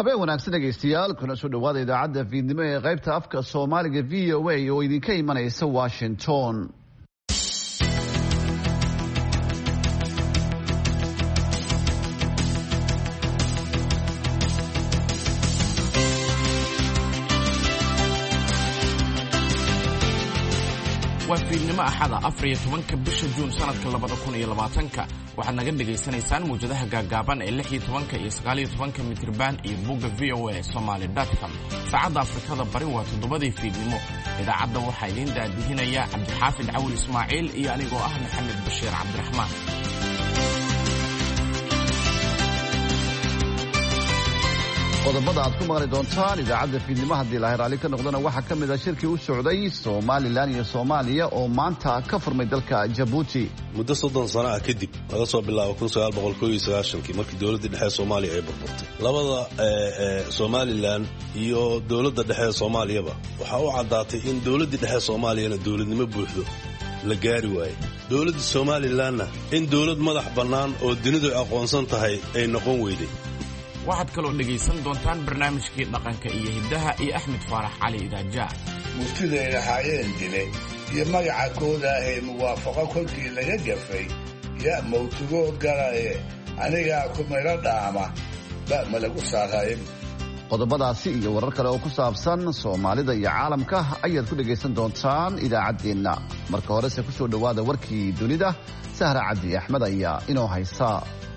habeen wanaagsan dhegaystayaal kuna soo dhawaada idaacadda fiidnimo ee qaybta afka Soomaaliga VOA oo idinka imanaysa Washington. وفيلم أحد أفريقيا bisha Juun sanadka 2020 waxaad naga dhageysanaysaan muujadaha gaagaaban ee 16 iyo 19 mitirban iyo bogga voasomali.com. saacadda Afrikada Bari waa 7 fiidnimo. idaacadda waxaa idin daadihinaya Cabdixaafid Cawil Ismaaciil iyo anigoo ah Maxamed Bashiir Cabdiraxmaan. qodobada aad ku maqli doontaan idaacadda fiidnimo haddii la raali ka noqdana waxaa ka mid ah shirkii u socday Somaliland iyo Soomaaliya oo maanta ka furmay dalka Djibouti muddo 30 sano ah kadib laga soo bilaabo 1991 markii dawladda dhexe Soomaaliya ay burburtay. labada Somaliland iyo dawladda dhexe Soomaaliyaba waxa uu cadaatay in dawladda dhexe Soomaaliyana dawladnimo buuxdo la gaari waayay. dawladda Somalilandna in dawlad madax bannaan oo dunidu aqoonsan tahay ay noqon weyday. waxaad kaloo dhegaysan doontaan barnaamijkii dhaqanka iyo hiddaha iyo Axmed Faarax Cali Idaaja. murtida ay lahaayeen dilay iyo magaca kooda ee muwaafaqo kolkii laga gafay yaa mawtugood galaye anigaa ku meelo dhaama ma lagu saarayn. qodobadaasi iyo warar kale oo ku saabsan Soomaalida iyo caalamka ayaad ku dhagaysan doontaan idaacaddeenna. marka horese ku soo dhawaada warkii dunida. Sahra Cabdi Axmed ayaa inoo haysa.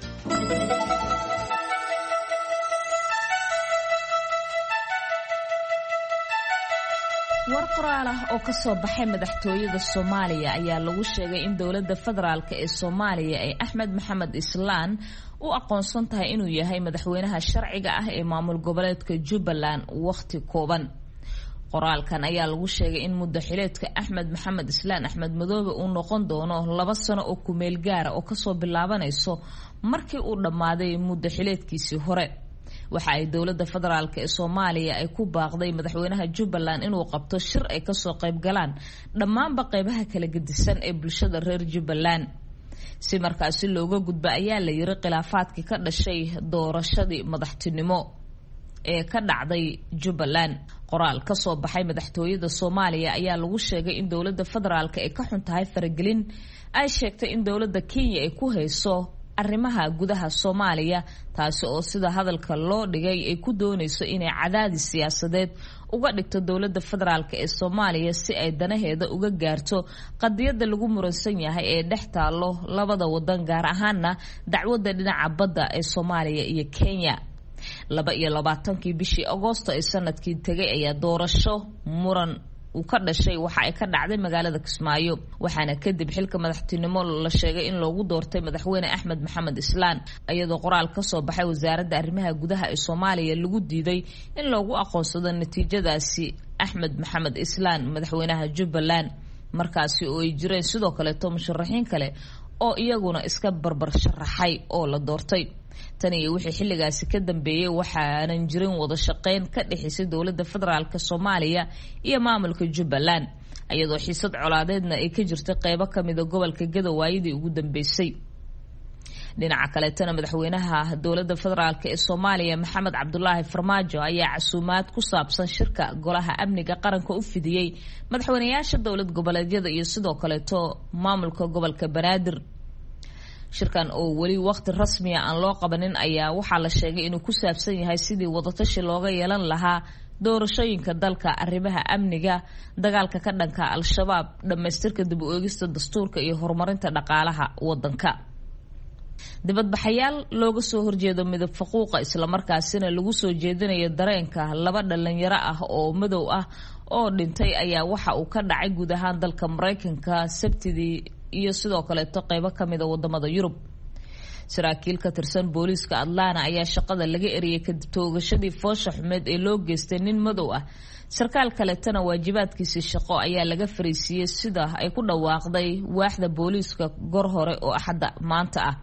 war qoraal ah oo ka soo baxay madaxtooyada Soomaaliya ayaa lagu sheegay in dawladda federaalka ee Soomaaliya ay Axmed Maxamed Islaan u aqoonsan tahay inuu yahay madaxweynaha sharciga ah ee maamul goboleedka Jubbaland waqti kooban. qoraalkan ayaa lagu sheegay in muddo xileedka Axmed Maxamed Islaan Axmed Madoobe uu noqon doono 2 sano oo ku meel gaar ah oo ka soo bilaabanayso markii uu dhamaaday muddo xileedkiisii hore. waxa ay dawladda federaalka ee Soomaaliya ay ku baaqday madaxweynaha Jubbaland inuu qabto shir ay ka soo qayb galaan dhammaanba qaybaha kala gedisan ee bulshada reer Jubbaland si markaasi looga gudbo ayaa la yiri khilaafaadkii ka dhashay doorashadii madaxtinimo ee ka dhacday Jubbaland. qoraal ka soo baxay madaxtooyada Soomaaliya ayaa lagu sheegay in dawladda federaalka ay ka xun tahay faragelin ay sheegtay in dawladda Kenya ay ku hayso arrimaha gudaha Soomaaliya taasi oo sida hadalka loo dhigay ay ku doonayso inay cadaadis siyaasadeed uga dhigto dawladda federaalka ee Soomaaliya si ay danaheeda uga gaarto qadiyada lagu muransan yahay ee dhex taalo labada wadan gaar ahaanna dacwadda dhinaca badda ee Soomaaliya iyo Kenya. 22 bishii Agoosto ee sanadkii tagay ayaa doorasho muran uu ka dhashay waxa ay ka dhacday magaalada Kismaayo waxaana kadib xilka madaxtinimo la sheegay in loogu doortay madaxweyne Axmed Maxamed Islaan iyadoo qoraal ka soo baxay wasaaradda arrimaha gudaha ee Soomaaliya lagu diiday in loogu aqoonsado natiijadaasi Axmed Maxamed Islaan madaxweynaha Jubbaland markaasi oo ay jireen sidoo kale musharaxiin kale oo iyaguna iska barbar sharaxay oo la doortay. tan iyo wixii xilligaasi ka dambeeyay waxaanan jirin wada shaqeyn ka dhaxaysay dawladda federaalka Soomaaliya iyo maamulka Jubbaland iyadoo xiisad colaadeedna ay ka jirtay qaybo kamid ah gobolka Gadowaayadii ugu dambeysay. dhinaca kale tan madaxweynaha dawladda federaalka ee Soomaaliya Maxamed Cabdullaahi Farmaajo ayaa casuumaad ku saabsan shirka golaha amniga qaranka u fidiyay madaxweynayaasha dawlad goboleedyada iyo sidoo kale maamulka gobolka Banaadir. shirkan oo wali waqti rasmi ah aan loo qabanin ayaa waxaa la sheegay inuu ku saabsan yahay sidii wadatashi looga yeelan lahaa doorashooyinka dalka, arrimaha amniga, dagaalka ka dhanka al-shabaab, dhamaystirka dib u eegista dastuurka iyo horumarinta dhaqaalaha wadanka. dibadbaxayaal looga soo horjeedo midab faquuqa isla markaasina lagu soo jeedinayo dareenka 2 dhalinyaro ah oo madow ah oo dhintay ayaa waxa uu ka dhacay guud ahaan dalka Mareykanka Sabtidii iyo sidoo kale qaybo kamid ah wadamada Yurub. saraakiil ka tirsan booliiska Atlanta ayaa shaqada laga eriyay kadib toogashadii foosha xumeed ee loo geystay nin madow ah. sarkaal kale tan waajibaadkiisa shaqo ayaa laga fariisiyay sida ay ku dhawaaqday waaxda booliiska gor hore oo Axadda maanta ah.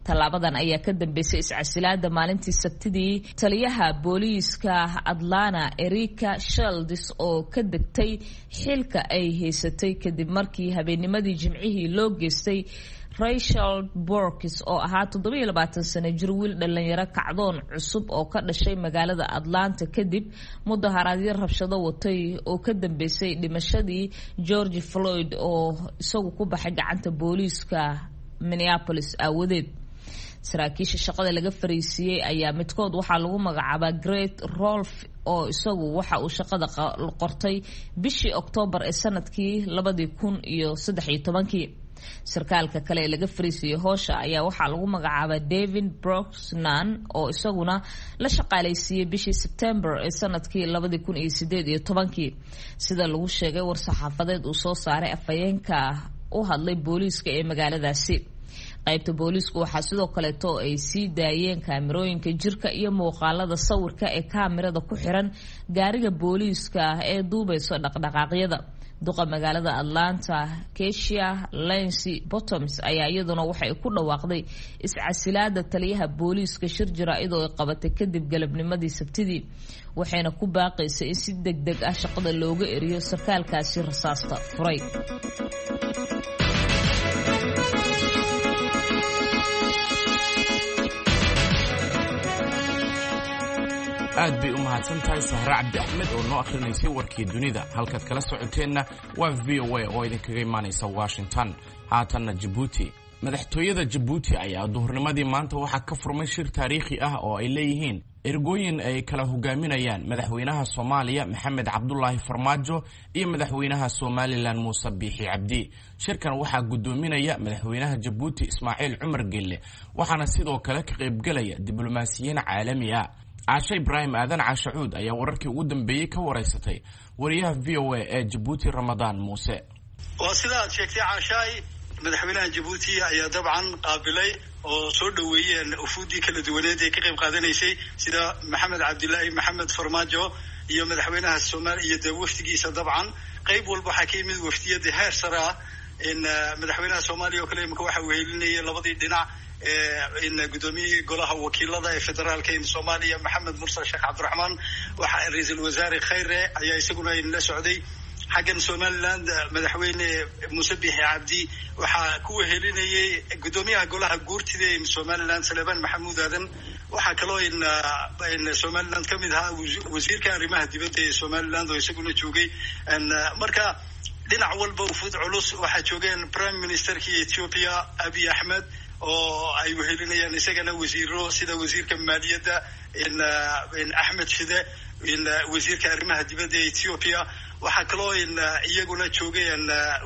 tallaabadan ayaa ka dambeysay iscasilaada maalintii Sabtidii taliyaha booliiska Atlanta Erika Sheldis oo ka degtay xilka ay haysatay kadib markii habeennimadii Jimcihii loo geystay Rachel Borkis oo ahaa 27 sano jir wiil dhalinyaro kacdoon cusub oo ka dhashay magaalada Atlanta kadib mudaharaadyo rabshado watay oo ka dambeysay dhimashadii George Floyd oo isagu ku baxay gacanta booliiska Minneapolis aawadeed. saraakiisha shaqada laga fariisiyay ayaa midkood waxaa lagu magacaabaa Great Rolf oo isagu waxa uu shaqada qortay bishii Oktoobar ee sanadkii 2013. sarkaalka kale ee laga fariisiyay hoosha ayaa waxaa lagu magacaabaa David Brooksnan oo isaguna la shaqaaleysiiyay bishii September ee sanadkii 2018. sida lagu sheegay war-saxaafadeed uu soo saaray afhayeenka u hadlay booliiska ee magaaladaasi. qaybta booliisku waxaa sidoo kaleeto ay sii daayeen kaamirooyinka jirka iyo muuqaalada sawirka ee kaamirada ku xiran gaariga booliiska ee duubayso dhaqdhaqaaqyada. duqa magaalada Atlanta Keisha Lance Bottoms ayaa iyaduna waxay ku dhawaaqday iscasilaada taliyaha booliiska shir jaraa'id oo ay qabatay kadib galabnimadii Sabtidii, waxayna ku baaqaysay in si degdeg ah shaqada looga eriyo sarkaalkaasi rasaasta furay. aad bay u mahadsantahay Sahra Cabdi Axmed oo noo akhrinaysay warkii dunida. halkaad kala socoteenna waa VOA oo idinkaga imaanaysa Washington. haatanna Djibouti. madaxtooyada Djibouti ayaa duhurnimadii maanta waxaa ka furmay shir taariikhi ah oo ay leeyihiin ergooyin ay kala hogaaminayaan madaxweynaha Soomaaliya Maxamed Cabdullaahi Farmaajo iyo madaxweynaha Somaliland Muuse Biixi Cabdi. shirkan waxaa gudoominaya madaxweynaha Djibouti Ismaaciil Cumar Gelle, waxaana sidoo kale ka qaybgalaya diblomaasiyiin caalami ah. Caasha Ibrahim Aadan Caashacuud ayaa wararkii ugu dambeeyay ka wareysatay wariyaha VOA ee Djibouti Ramadaan Muuse. waa sida aad sheegtay Caashay, madaxweynaha Djibouti ayaa dabcan qaabilay oo soo dhaweeyeen ufuudii kala duwaneed ee ka qayb qaadanaysay sida Maxamed Cabdullaahi Maxamed Farmaajo iyo madaxweynaha Soomaaliya iyo wafdigiisa. dabcan qayb walba waxaa ka yimid wafdiyada heer sare ah in madaxweynaha Soomaaliya oo kale imika waxa uu helinayay labadii dhinac in gudoomiyihii golaha wakiilada ee federaalka ee Soomaaliya Maxamed Mursal Sheekh Cabdiraxmaan, waxa ra'iisul wasaare Khayre ayaa isaguna la socday. xaggan Somaliland madaxweyne Muuse Biixi Cabdi waxaa ku helinayay gudoomiyaha golaha guurtida ee Somaliland Salebaan Maxamuud Aadan. waxaa kaloo in Somaliland kamid ahaa wasiirka arrimaha dibadda ee Somaliland oo isaguna joogay. marka dhinac walba ufuud culus waxaa joogeen Prime Ministerkii Ethiopia Abiy Ahmed oo ay wehelinayaan isagana wasiiro sida wasiirka maaliyadda in Ahmed Shide, in wasiirka arrimaha dibadda ee Ethiopia. waxaa kaloo in iyaguna joogeen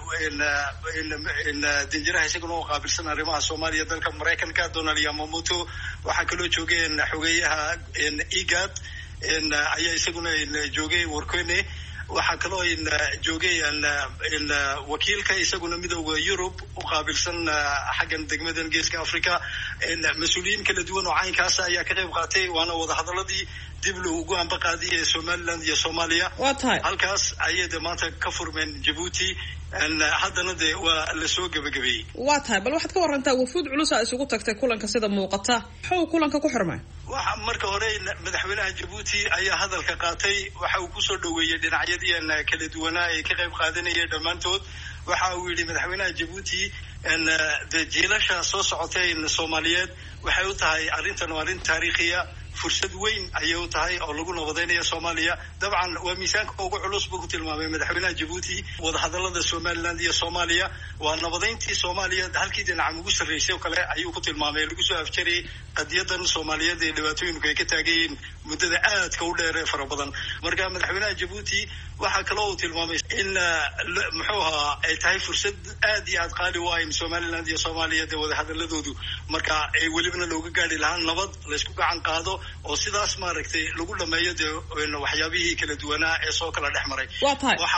in danjiraha isaguna oo qaabilsan arrimaha Soomaaliya dalka Mareykanka Donald Yamamoto. waxaa kaloo joogeen xogeyaha IGAD ayaa isaguna joogay Warkone. waxaa kaloo in joogay in wakiilka isaguna midowga Yurub u qaabilsan xaggan degmadan Geeska Afrika. mas-uuliyiin kala duwan oo caynkaas ayaa ka qayb qaatay, waana wada hadaladii dib loogu ambaqaadiyay ee Somaliland iyo Soomaaliya. halkaas ayay maanta ka furmeen Djibouti, haddana waa la soo gabagabeeyey. waa tahay, bal waxaad ka warantaa wafuud culus aa isugu tagtay kulanka sida muuqata. muxuu kulanka ku xirmay? waxa marka hore madaxweynaha Djibouti ayaa hadalka qaatay. waxa uu ku soo dhaweeyay dhinacyadii kala duwanaa ee ka qayb qaadanayay dhammaantood. waxa uu yidhi madaxweynaha Djibouti jiilasha soo socotay Soomaaliyeed waxay u tahay arrintan waa arrin taariikhiya, fursad weyn ayay u tahay oo lagu nabadaynayo Soomaaliya. dabcan waa miisaanka ugu culus buu ku tilmaamay madaxweynaha Djibouti wadahadalada Somaliland iyo Soomaaliya. waa nabadeyntii Soomaaliya halkii dhinaca ugu sarreysay oo kale ayuu ku tilmaamay, lagu soo afjariyay qadiyadan Soomaaliyeed ee dhibaatooyinku ay ka taagayeen muddada aadka u dheer ee fara badan. marka madaxweynaha Djibouti waxaa kaloo uu tilmaamay in muxuu ahaa ay tahay fursad aad iyo aad qaali u ah in Somaliland iyo Soomaaliya wadahadaladoodu marka ay welibna looga gaari lahaa nabad la isku gacan qaado oo sidaas maaragtay lagu dhameeyo waxyaabihii kala duwanaa ee soo kala dhex maray.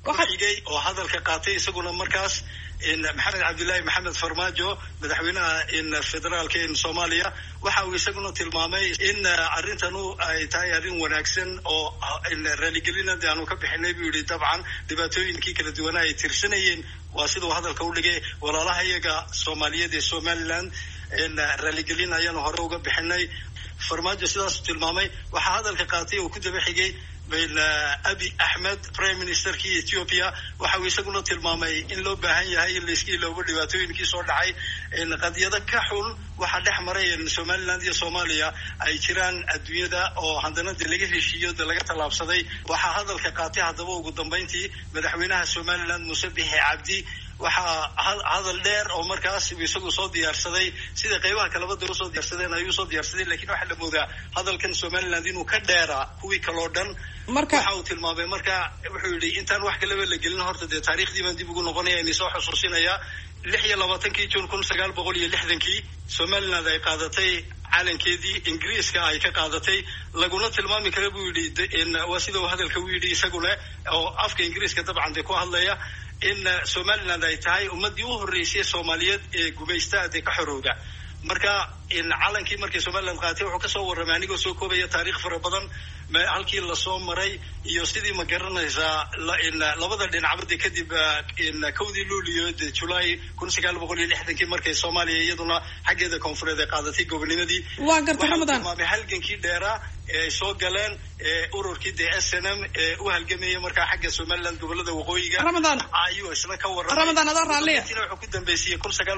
xigay oo hadalka qaatay isaguna markaas maxamed cabdilaahi maxamed farmaajo madaxweynaha federaalka Soomaaliya waxa uu isaguna tilmaamay in arintanu ay tahay arrin wanaagsan oo raaligelinada aanu ka bixinay buu yiri dabcan dhibaatooyinkii kala duwan ay tirsanayeen waa sidoo hadalka u dhigay walaalaha iyaga Soomaaliyeed ee Somaliland raaligelin ayaan hore uga bixinay farmaajo sidaas tilmaamay waxa hadalka qaatay oo ku daba xigay Abiy Ahmed Prime Minister ki Ethiopia waxa uu isaguna tilmaamay in loo baahan yahay in la iska iloobo dhibaatooyinkii soo dhacay qadiyada ka xun waxa dhex maray Somaliland iyo Soomaaliya ay jiraan adduunyada oo haddana laga heshiiyo laga talaabsaday waxa hadalka qaatay hadaba ugu dambeyntii madaxweynaha Somaliland Muuse Biixi Cabdi waxa hadal dheer oo markaas isagu soo diyaarsaday sida qaybaha kala badda soo diyaarsadeen ayuu soo diyaarsaday laakiin waxa la moodaa hadalkan Somaliland inuu ka dheera kuwii kale oo dhan marka waxa uu tilmaamay marka wuxuu yiri intaan wax kale la gelin horta de taariikhdii baan dib ugu noqonaya in soo xusuusinaya 26 June 1960 Somaliland ay qaadatay calankeedii Ingiriiska ay ka qaadatay laguna tilmaami kara buu yiri in waa sidoo hadalka uu yiri isaguna oo afka Ingiriiska dabcan ku hadlaya in Somaliland ay tahay ummadii u horeysay Soomaaliyeed ee gumaystaada ka xorowda marka in calankii markii Somaliland qaatay wuxuu ka soo warramay anigoo soo koobaya taariikh fara badan halkii la soo maray iyo sidii ma garanaysaa in labada dhinacba kadib in kowdii Luulyo July 1960 markay Soomaaliya iyaduna xaggeeda koonfureed ay qaadatay gobonnimadii waa gartay Ramadan ma halgankii dheeraa ee soo galeen ururkii SNM u halgamayay marka xagga Somaliland gobolada waqooyiga Ramadan ayuu isla ka warramay Ramadan adar raaliya wuxuu ku dambeysay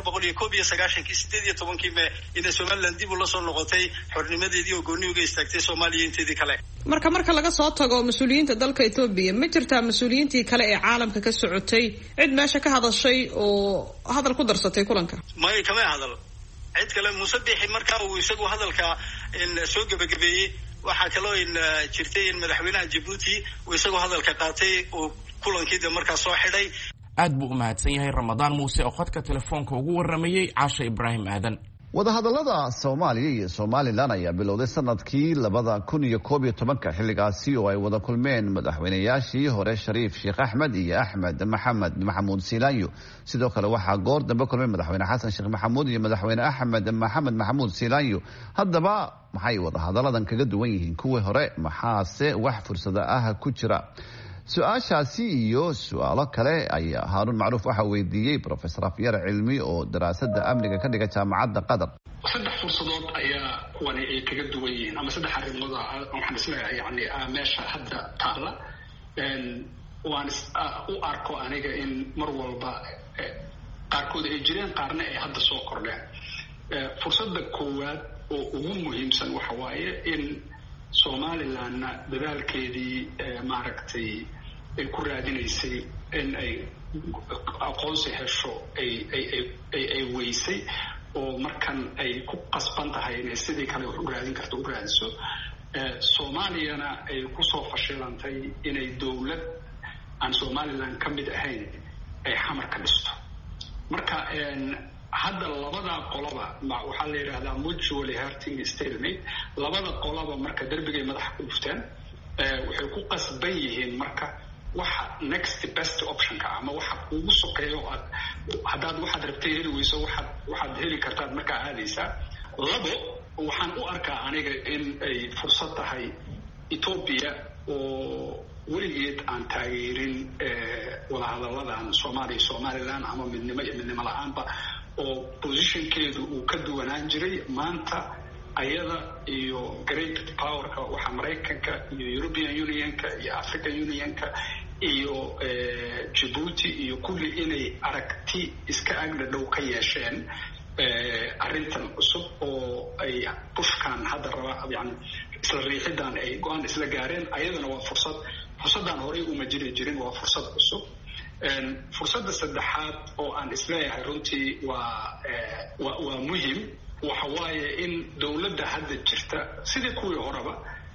1991 May in Somaliland dib u la soo noqotay xornimadeedii oo gooni uga istaagtay Soomaaliya inteedii kale marka laga soo tago mas'uuliyiinta dalka Ethiopia ma jirtaa mas'uuliyiintii kale ee caalamka ka socotay cid meesha ka hadashay oo hadal ku darsatay kulanka ma kama hadal cid kale Muuse Biixi marka uu isagu hadalka in soo gabagabeeyay waxa kale oo in jirtay in madaxweynaha Djibouti uu isagu hadalka qaatay oo kulankii markaa soo xidhay aad buu u mahadsan yahay Ramadaan Muuse oo khadka telefoonka ugu waramayay Caasha Ibrahim Aadan wadahadallada Soomaaliya iyo Somaliland ayaa bilowday sanadkii 2011 xilligaasi oo ay wada kulmeen madaxweynayaashii hore Shariif Sheekh Axmed iyo Axmed Maxamuud Siilaanyo sidoo kale waxaa goor dambe kulmay madaxweyne Xasan Sheekh Maxamuud iyo madaxweyne Axmed Maxamuud Siilaanyo haddaba maxay wadahadalladan kaga duwan yihiin kuwii hore maxaase wax fursado ah ku jira su-aashaasi iyo su-aalo kale ayaa Haaruun Macruuf waxa weydiiyey Professor Afyar Cilmi oo daraasada amniga ka dhiga jaamacadda Qatar saddex fursadood ayaa kuwan ay kaga duwan yihiin ama saddex arrimood waxaan isleeyahay yani meesha hadda taala waan u arko aniga in mar walba qaarkood ay jireen qaarna ay hadda soo kordheen fursadda koowaad oo ugu muhiimsan waxa waaye in Somalilandna dadaalkeedii maaragtay ay ku raadinaysay in ay aqoonsi hesho ay weysay oo markan ay ku qasban tahay inay sidii kale wax u raadin karto u raadiso Soomaaliyana ay kusoo fashilantay inay dowlad aan Somaliland ka mid ahayn ay xamar ka dhisto marka hadda labada qoloba waxaa la yiraahdaa mutually hurting stalemate labada qoloba marka darbigay madaxa ku dhuftaan waxay ku qasban yihiin marka waxa next best option ka ama waxa ugu sokeeyo haddaad waxaad rabtay heli weyso waxaad heli kartaad markaa aadaysaa labo waxaan u arkaa aniga in ay fursad tahay Ethiopia oo weligeed aan taageerin wadahadalladan Somaliland ama midnimo la'aanba oo positionkeedu uu ka duwanaan jiray maanta ayada iyo great powerka waxa Mareykanka iyo European Unionka iyo African Unionka iyo Djibouti iyo kulli inay aragti iska agdha dhow ka yeesheen arrintan cusub oo ay bushkan hadda raba yani isla riixidan ay go'aan isla gaareen ayadana waa fursaddan horey uma jirin waa fursad cusub fursadda saddexaad oo aan isleeyahay runtii waa muhiim waxa waaye in dowladda hadda jirta sidii kuwii horeba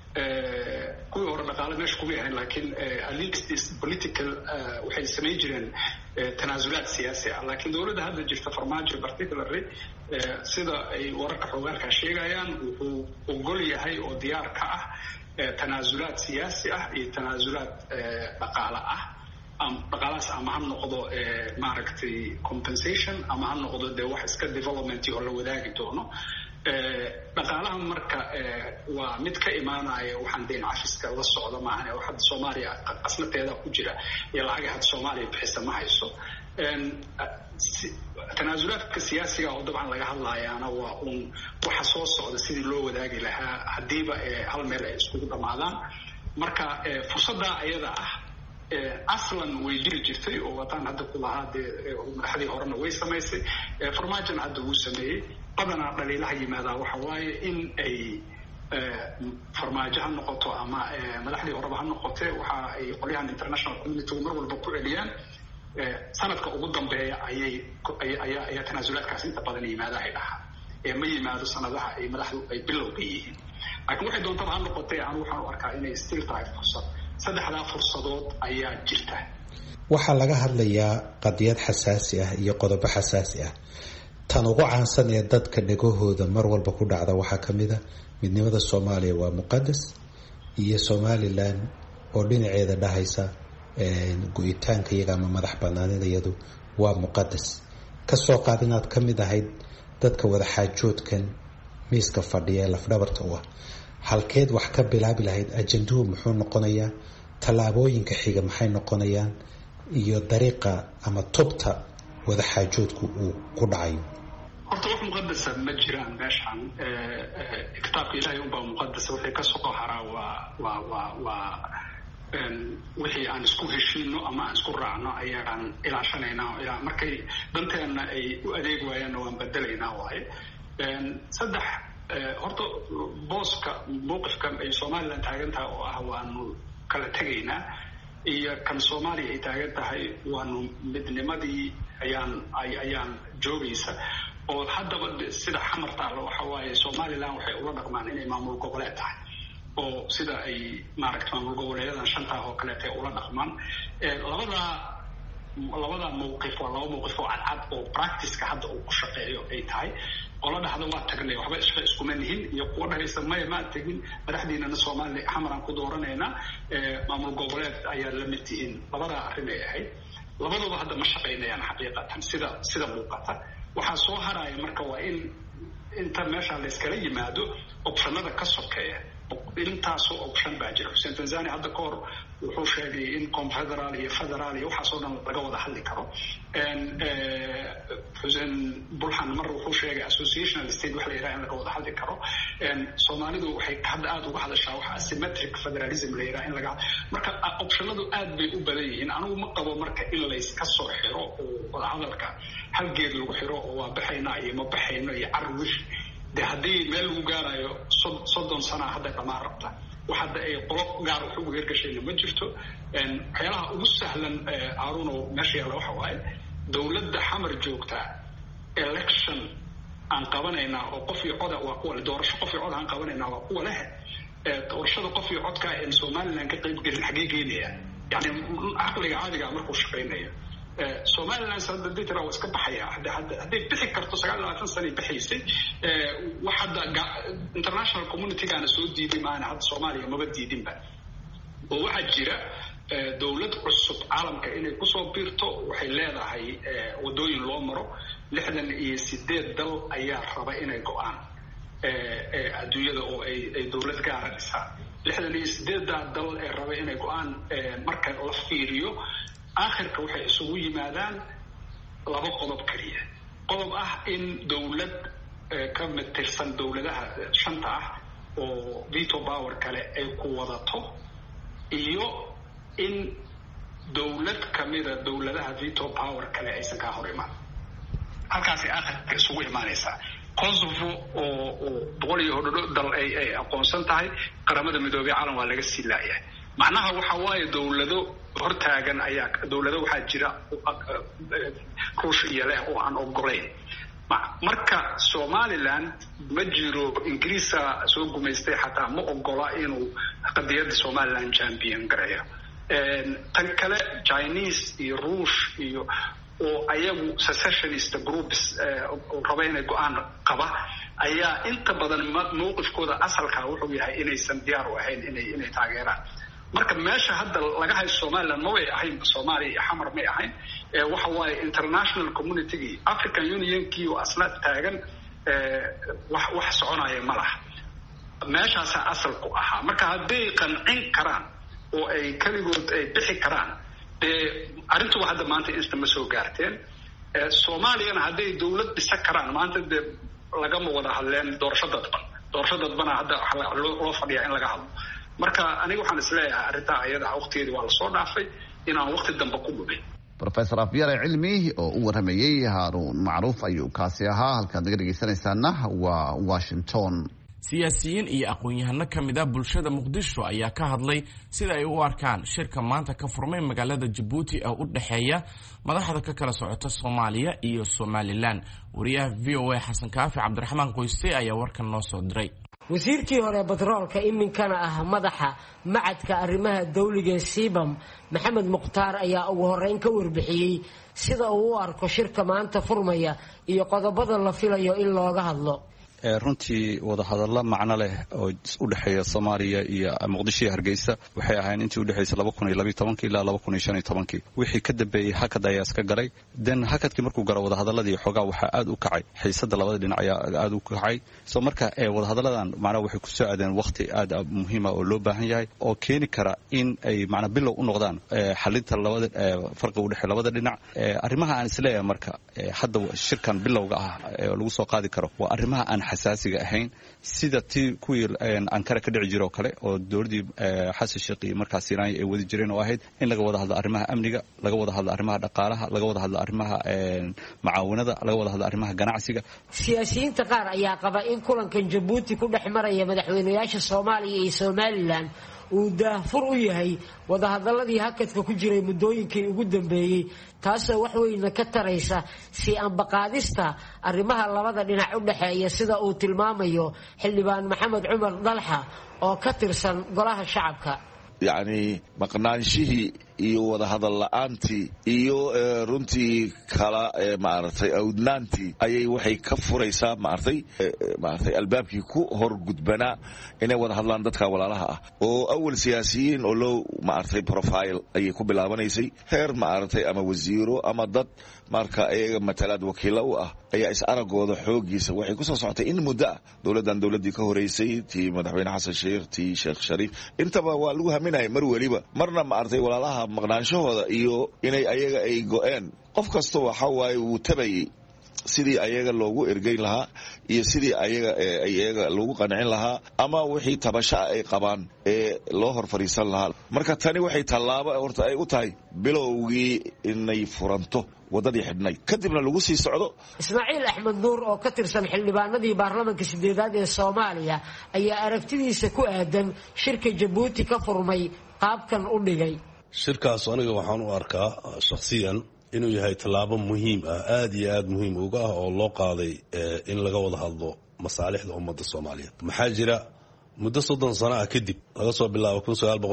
dhaqaale meesha kuma yahayn laakiin at least is political waxay samayn jireen tanaasulaad siyaasi ah laakiin dowladda hadda jirta Farmaajo particularly sida ay wararka xoogaalka sheegayaan wuxuu ogol yahay oo diyaar ka ah tanaasulaad siyaasi ah iyo tanaasulaad dhaqaale ah dhaqaalahaas ama ha noqdo maaragtay compensation ama ha noqdo dee wax iska development oo la wadaagi doono. Dhaqaalaha marka waa mid ka imaanaya waxaan deyn cafiska la socda maahan oo hadda Soomaaliya qasnateeda ku jira iyo lacag hadda Soomaaliya bixisa ma hayso. tanaasulaadka siyaasiga oo dabcan laga hadlayaana waa waxa soo socda sidii loo wadaagi lahaa hadiiba hal meel ay isku dhamaadaan. Marka fursadda ayada ah aslan way jiri jirtay oo wataan hadda ku lahaa madaxdii horena way samaysay, farmaajona hadda wuu sameeyey. badanaa dhaliilaha yimaadaa waxa waaye in ay farmaajo ha noqoto ama madaxdii horeba ha noqotee waxa ay qolyahan international community mar walba ku celiyaan sanadka ugu dambeeya ayaa tanaasulaadkaas inta badan yimaadaha ay dhahaa ma yimaado sanadaha ay madaxdu ay bilowga yihiin. laakiin waxay doontaba ha noqotee anu waxaan u arkaa inay still tahay fursad. saddexdaa fursadood ayaa jirta. waxaa laga hadlayaa qadiyad xasaasi ah iyo qodobo xasaasi ah. tan ugu caansan ee dadka dhagahooda mar walba ku dhacda waxaa ka mid a midnimada Soomaaliya waa muqadas iyo Somaliland oo dhinaceeda dhahaysa go'itaanka iyaga ama madax banaanida iyadu waa muqadas. ka soo qaad inaad ka mid ahayd dadka wada xaajoodkan miiska fadhiya lafdhabarta u ah, halkeed wax ka bilaabi lahayd? ajanduhu muxuu noqonayaa? tallaabooyinka xiga maxay noqonayaan? iyo dariiqa ama tubta wada xaajoodku uu ku dhacayo. horta wax muqadasa ma jiraan meeshan. kitaabka ilaahay unbaa muqadasa. wixii ka soo haraa waa wixii aan isku heshiino ama aan isku raacno ayaan ilaashanaynaa. markay danteena ay u adeeg waayaanna waan bedelaynaa waaye. saddex horta booska mowqifka ay Somaliland taagan tahay oo ah waanu kala tegaynaa iyo kan Soomaaliya ay taagan tahay waanu midnimadii ayaan joogaysa. oo haddaba sida xamarta waxa waaye Somaliland waxay ula dhaqmaan inay maamul goboleed tahay oo sida ay maaragtay maamul goboleedadan shanta oo kale ay ula dhaqmaan. labada mowqif waa laba mowqif oo cadcad oo practice-ka hadda uu ku shaqeeyo ay tahay. qola dhahda waa tagnay waxba iskuma nihin iyo kuwa dhahaysa maya ma tagin madaxdiinana Soomaaliya xamaraan ku dooranaynaa maamul goboleed ayaa la mid tihiin. labada arrin ay ahayd labaduba hadda ma shaqaynayaan xaqiiqatan sida muuqata. waxaa soo haraya marka waa in inta meesha la iskala yimaado optionada ka sokeeya. intaasoo option baa jira. Xuseen Tanzania hadda ka hor wuxuu sheegay in confederal iyo federal iyo waxaasoo dhan laga wada hadli karo. Xuseen Bulxan mar wuxuu sheegay associational state wax la yidhaha in laga wada hadli karo. Soomaalidu waxay hadda aada uga hadashaa waxa asymmetric federalism la yidhaha in laga marka optionadu aad bay u badan yihiin. anigu ma qabo marka in layska soo xiro oo wada hadalka hal geed lagu xiro oo waa baxaynaa iyo ma baxayno iyo carwish de haddii meel lagu gaarayo 30 sano hadda dhamaan rabta wax hadda ay qolo gaar wax ugu hirgashayna ma jirto. waxyaalaha ugu sahlan aaruno meesha yaalla waxa waaye dowladda xamar joogta election aan qabanaynaa oo qof iyo cod waa kuwa doorasho qof iyo cod aan qabanaynaa waa kuwa leh doorashada qof iyo codka ee Somaliland ka qayb gelin xagee geenaya. yani aqliga caadiga markuu shaqeynayo Somaliland sadda ditra waa iska baxaya hadday bixi karto 29 sano bixisay waxada international community-gaana soo diiday maana hadda Soomaaliya maba diidinba. oo waxa jira dawlad cusub caalamka inay ku soo biirto waxay leedahay wadooyin loo maro. 68 dal ayaa raba inay go'aan adduunyada oo ay dawlad gaar ah dhisaan. 68 dal ee raba inay go'aan marka la fiiriyo aakhirka waxay isugu yimaadaan laba qodob kaliya. qodob ah in dawlad ka tirsan dawladaha shanta ah oo veto power kale ay ku wadato iyo in dawlad kamida dawladaha veto power kale aysan ka hor imaan. halkaas ay aakhirka isugu imaanaysaa. Kosovo oo boqol iyo hodho dal ay aqoonsan tahay qaramada midoobay caalam waa laga sii laayahay. macnaha waxa waaye dawlado hortaagan ayaa dawlado waxaa jira ruush iyo leh oo aan ogolayn. marka Somaliland ma jiro Ingiriisa soo gumaystay xataa ma ogola inuu qadiyada Somaliland champion gareeyo. tan kale Chinese iyo Ruush iyo oo ayagu secessionist groups raba inay go'aan qaba ayaa inta badan mowqifkooda asalka wuxuu yahay inaysan diyaar u ahayn inay taageeraan. marka meesha hadda laga hayo Somaliland ma way ahayn Soomaaliya iyo xamar may ahayn waxa waaye international community African Union kiyo asla taagan wax soconaya ma laha meeshaas asal ku ahaa marka haday qancin karaan oo ay kaligood ay bixi karaan arintu hadda maanta inta soo gaarteen Soomaaliyana haday dawlad dhisa karaan maanta lagama wada hadleen doorasho dadban hadda loo fadhiyaa in laga hadlo marka aniga waxaan isleeyahay arinta ayada waqtigeedii waa la soo dhaafay inaan waqti dambe ku dhubin Professor Afyare Cilmi oo u waramayay Haarun Macruuf ayuu kaasi ahaa halkaad naga dhegeysanaysaana waa Washington. siyaasiyiin iyo aqoon-yahano ka mid ah bulshada Muqdisho ayaa ka hadlay sida ay u arkaan shirka maanta ka furmay magaalada Djibouti ee u dhaxeeya madaxda ka kala socota Soomaaliya iyo Somaliland. wariyaha VOA Xasan Kaafi Cabdiraxmaan Qoyste ayaa warkan noo soo diray. wasiirkii hore batroolka iminkana ah madaxa macadka arrimaha dawliga Siibam Maxamed Muqtaar ayaa ugu horeyn ka warbixiyay sida uu u arko shirka maanta furmaya iyo qodobada la filayo in looga hadlo. runtii wada hadallo macno leh oo u dhaxeeya Soomaaliya iyo Muqdisho iyo Hargeysa waxay ahayn intii u dhaxeysay 2012 ilaa 2015 wixii ka dambeeyay hakad ayaa iska galay hakadkii markuu garo wada hadaladii xogaa waxa aad u kacay xiisada labada dhinac ayaa aad u kacay soo marka wada hadaladan macnaha waxay ku soo aadeen waqti aad muhiim ah oo loo baahan yahay oo keeni kara in ay macna bilow u noqdaan xalinta labada farqiga u dhaxeeya labada dhinac arrimaha aan isleeyahay marka hadda shirkan bilowga ah ee lagu soo qaadi karo waa arrimaha aan xasaasiga ahayn sida tii kuwii Ankara ka dhici jiro kale oo dowladii Xasan Sheekh markaas Iran ay wadi jireen oo ahayd in laga wada hadlo arrimaha amniga laga wada hadlo arrimaha dhaqaalaha laga wada hadlo arrimaha macaawinada laga wada hadlo arrimaha ganacsiga siyaasiyiinta qaar ayaa qaba in kulankan Djibouti ku dhexmaraya madaxweynayaasha Soomaaliya iyo Somaliland uu daahfur u yahay wada hadaladii hakadka ku jiray muddooyinkii ugu dambeeyay taasoo wax weyn ka taraysa si aan baqaadista arrimaha labada dhinac u dhaxeeya sida uu tilmaamayo xildhibaan Maxamed Cumar Dalxa oo ka tirsan golaha shacabka يعني maqnaanshihii iyo wada hadal la'aantii iyo runtii kala maartay awdnaantii ayay waxay ka furaysaa maartay albaabkii ku hor gudbana inay wada hadlaan dadka walaalaha ah oo awal siyaasiyiin oo loo maartay profile ayay ku bilaabanaysay heer maartay ama wasiiro ama dad marka ayaga matalaad wakiilo u ah ayaa is aragooda xoogiisa waxay ku soo socotay in muddo dowladii ka horeysay tii madaxweyne Xasan Sheekh tii Sheekh Shariif intaba waa lagu haminay mar waliba marna maartay walaalaha maqnaanshahooda iyo inay ayaga ay go'een qof kasto waxa waay uu tabayay sidii ayaga loogu ergeyn lahaa iyo sidii ayaga loogu qancin lahaa ama wixii tabasha ay qabaan ee loo hor fariisan lahaa marka tani waxay tallaabo horta ay u tahay bilowgii inay furanto wadadii xidhnay kadibna lagu sii socdo. Ismaaciil Axmed Nuur oo ka tirsan xildhibaanadii baarlamaanka 8aad ee Soomaaliya ayaa aragtidiisa ku aadan shirka Djibouti ka furmay qaabkan u dhigay. shirkaas aniga waxaan u arkaa shakhsiyan inuu yahay tallaabo muhiim ah aad iyo aad muhiim uga ah oo loo qaaday in laga wada hadlo masaalixda ummadda Soomaaliyeed maxaa jira muddo 30 sano ah kadib laga soo bilaabo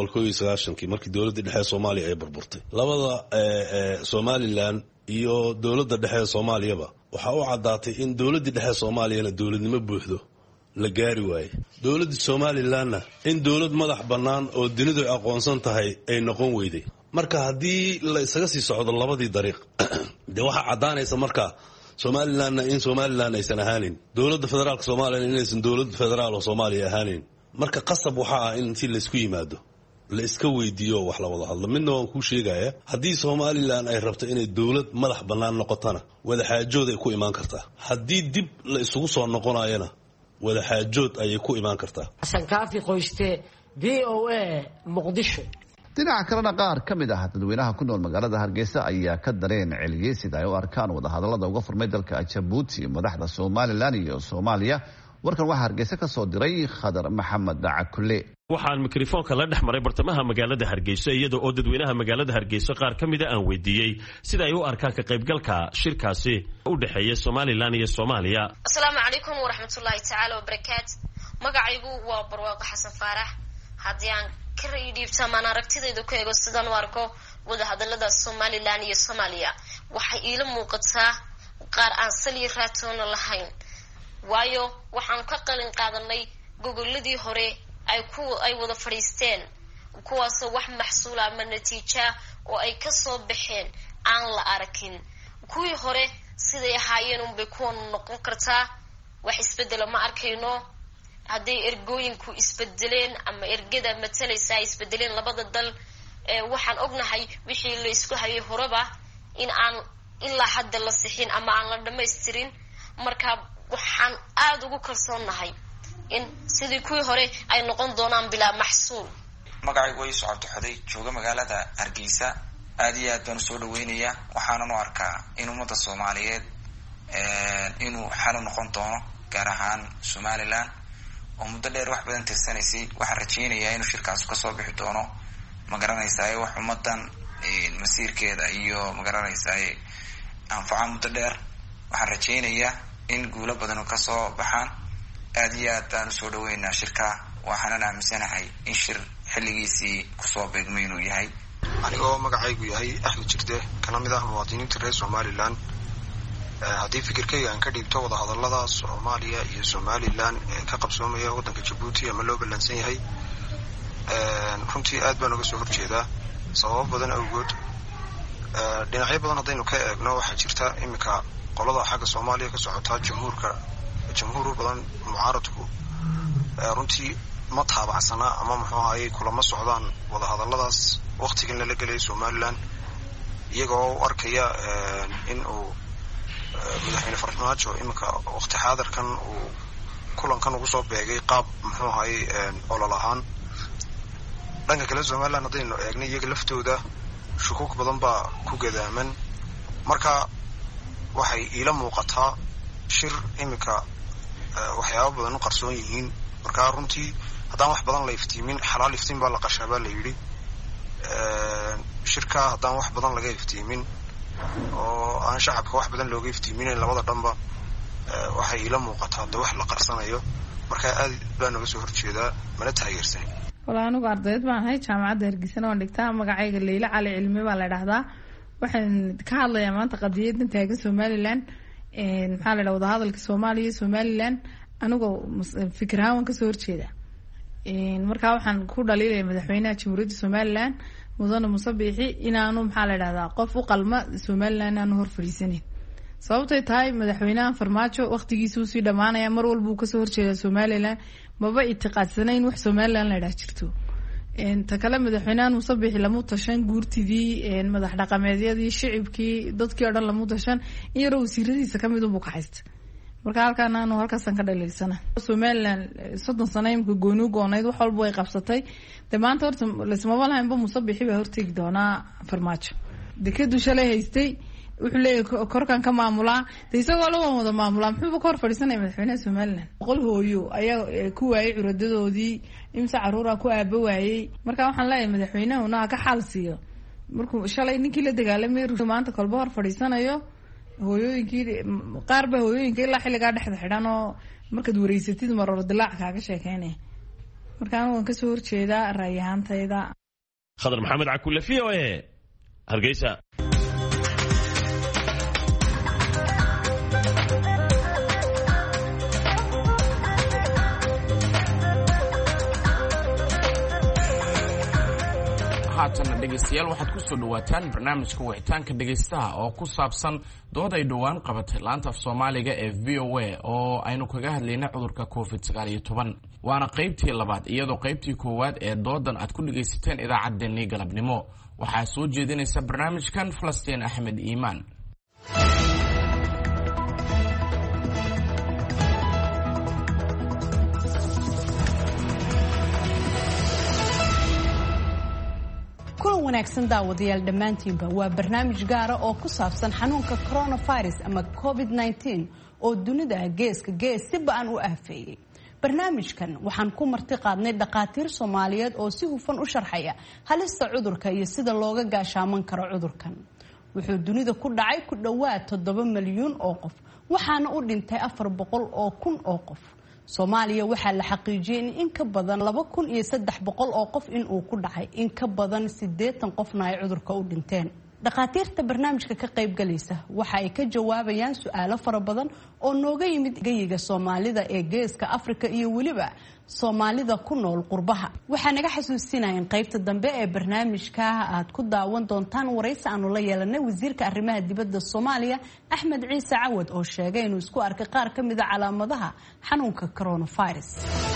1990 markii dawladda dhexe Soomaaliya ay burburtay labada Somaliland iyo dawladda dhexe Soomaaliyaba waxa uu cadaatay in dawladda dhexe Soomaaliyana dawladnimo buuxdo la gaari waayay dawladda Somalilandna in dawlad madax bannaan oo dunidu aqoonsan tahay ay noqon weyday marka hadii la isaga sii socdo labadii dariiq de waxa cadaanaysa marka Somalilandna in Somaliland aysan ahaanin dawladda federaalka Soomaaliya inaysan dawlad federaal oo Soomaaliya ahaanin marka qasab waxa ah in si la isku yimaado la iska weydiiyo wax la wada hadlo midna waan ku sheegaya hadii Somaliland ay rabto inay dawlad madax bannaan noqotana wada xaajood ay ku imaan kartaa hadii dib la isugu soo noqonayana wada xaajood ay ku imaan kartaa. Xasan Kaafi Qoyste VOA Muqdisho. dhinaca kalena qaar ka mid ah dadweynaha ku nool magaalada Hargeysa ayaa ka dareen celiyay sida ay u arkaan wada hadallada uga furmay dalka Djibouti madaxda Somaliland iyo Soomaaliya warkan waxa Hargeysa ka soo diray Khadar Maxamed Dacakule. waxaan mikrofoonka la dhex maray bartamaha magaalada Hargeysa iyadoo oo dadweynaha magaalada Hargeysa qaar ka mid ah aan weydiiyay sida ay u arkaan ka qaybgalka shirkaasi u dhaxeeya Somaliland iyo Soomaaliya. Assalaamu calaykum wa rahmatullahi ta'ala wa barakaat. magacaygu waa Barwaaqo Xasan Faarax. haddii aan ka dhiibto maan aragtidayda ku eego sidaan u arko wada hadallada Somaliland iyo Soomaaliya waxay ila muuqataa qaar aan sali raatoon lahayn waayo waxaan ka qalin qaadanay gogoladii hore ay wada fadhiisteen kuwaasoo wax maxsuula ama natiija oo ay kasoo baxeen aan la arkin. kuwii hore siday ahaayeen unbay kuwan noqon kartaa, wax isbedelo ma arkayno. hadday ergooyinku isbedeleen ama ergada matalaysa ay isbedeleen labada dal, waxaan ognahay wixii la isku hayay horeba in aan ilaa hadda la sixin ama aan la dhamaystirin. marka waxaan aada ugu kalsoonnahay in sidii kuwii hore ay noqon doonaan bilaa maxsuul. magacaygu way socodto xoday, jooga magaalada Hargeysa. aad iyo aad baan soo dhaweynayaa. waxaanan u arkaa in ummadda Soomaaliyeed inuu xal u noqon doono, gaar ahaan Somaliland oo muddo dheer wax badan tirsanaysay. waxaan rajaynayaa inuu shirkaas kasoo bixi doono magaranaysaa wax ummadan masiirkeeda iyo magaranaysaa anfaca muddo dheer. waxaan rajaynayaa in guulo badan kasoo baxaan. aad iyo aad baan usoo dhaweynaa shirka. waxaanan aaminsanahay in shir xilligiisii kusoo beegmay inuu yahay. anigoo magacaygu yahay Axmed Jirde, kana mid ah muwaadiniinta reer Somaliland. haddii fikirkayga aan ka dhiibto wadahadallada Soomaaliya iyo Somaliland ee ka qabsoomaya waddanka Djibouti ama loo ballansan yahay, runtii aad baan uga soo horjeedaa sababo badan awgood. dhinacyo badan haddaynu ka eegno, waxaa jirta iminka qolada xagga Soomaaliya ka socota jamhuur badan mucaaradku runtii ma taabacsana ama muxuu ahaayey kulama socdaan wadahadalladaas waqtigan lala gelaya Somaliland, iyagoo u arkaya in uu madaxweyne Farmaajo iminka waqti xaadirkan uu kulankan ugu soo beegay qaab muxuu ahaayey olol ahaan. dhanka kale Somaliland haddaynu eegno, iyaga laftooda shukuuk badan baa ku gadaaman. marka waxay iila muuqataa shir iminka waxyaabo badan u qarsoon yihiin. marka runtii haddaan wax badan la iftiimin, xalaal iftiin baa la qashaa baa la yidhi. shirka haddaan wax badan laga iftiimin oo aan shacabka wax badan looga iftiiminayn labada dhanba, waxay iila muuqataa de wax la qarsanayo. marka aad baan uga soo horjeedaa, mana taageersanin. wala anigu ardayd baan ahay jaamacadda Hargeysa oo dhigtaa. magacayga Leyla Cali Cilmi baa la dhahdaa. waxaan ka hadlayaa maanta qadiyadda taagan Somaliland. maxaa la dhahdaa hadalka Soomaaliya iyo Somaliland anigoo fikir ahaan ka soo horjeeda. marka waxaan ku dhaliilay madaxweynaha Jamhuuriyadda Somaliland Mudane Muuse Biixi inaanu maxaa la dhahdaa qof u qalma Somaliland aanu hor fadhiisanin. sababtay tahay madaxweynaha Farmaajo waqtigiisa uu sii dhamaanaya, mar walba uu ka soo horjeeda Somaliland, maba itiqaadsanayn wax Somaliland la jirto. ta kale madaxweynaha Muuse Biixi lamu tashan guurtidii, madax dhaqameedyadii, shicibkii, dadkii oo dhan lamu tashan, iyo wasiiradiisa kamid u bukaxaysta. marka halkaasaan ka dhaliilsana. Somaliland 30 sano imka gooni goonayd, wax walba way qabsatay. de maanta horta laysmaba lahaynba Muuse Biixi baa horteegi doonaa Farmaajo. dekedu shalay haystay, wuxuu leeyahay korkan ka maamulaa. de isagoo la wada maamulaa, muxuu ka hor fadhiisanaya madaxweynaha Somaliland? boqol hooyo ayaa ku waayay curadadoodii, imsa caruura ku aaba waayay. marka waxaan leeyahay madaxweynahuna ka xal siiyo. markuu shalay ninkii la dagaalamay maanta kolba hor fadhiisanayo. hooyooyinkii qaar ba hooyooyinka ilaa xilligaa dhexda xidhan oo markaad wareysatid maror dilaac kaaga sheekeynaya. marka anigu waan kasoo horjeedaa ra'yi ahaantayda. khadar maxamed cakulle, VOA, Hargeysa. haatanna dhegaystayaal waxaad ku soo dhawaataan barnaamijka wicitaanka dhegaystaha oo ku saabsan dood ay dhowaan qabatay laanta af Soomaaliga ee VOA oo aynu kaga hadlaynay cudurka COVID-19. waana qaybtii labaad, iyadoo qaybtii koowaad ee doodan aad ku dhagaysateen idaacaddeenii galabnimo. waxaa soo jeedinaysa barnaamijkan Falastiin Axmed Iimaan. kulan wanaagsan daawadayaal dhammaantiinba. waa barnaamij gaara oo ku saabsan xanuunka coronavirus ama COVID-19 oo dunida geeska gees si ba'an u aafeeyey. barnaamijkan waxaan ku marti qaadnay dhaqaatiir Soomaaliyeed oo si hufan u sharxaya halista cudurka iyo sida looga gaashaaman karo cudurkan. wuxuu dunida ku dhacay ku dhawaad 7 milyan oo qof, waxaana u dhintay 400 oo kun oo qof. Soomaaliya waxaa la xaqiijiyay in ka badan 2300 oo qof in uu ku dhacay, in ka badan 80 qofna ay cudurka u dhinteen. dhakhaatiirta barnaamijka ka qaybgalaysa waxa ay ka jawaabayaan su-aalo fara badan oo nooga yimid geyiga soomaalida ee geeska afrika iyo weliba soomaalida ku nool qurbaha. waxaa naga xasuusinaya in qaybta dambe ee barnaamijka aad ku daawan doontaan waraysi aanu la yeelanay wasiirka arrimaha dibadda Soomaaliya Axmed Ciise Cawad oo sheegay inuu isku arkay qaar ka mid ah calaamadaha xanuunka coronavirus.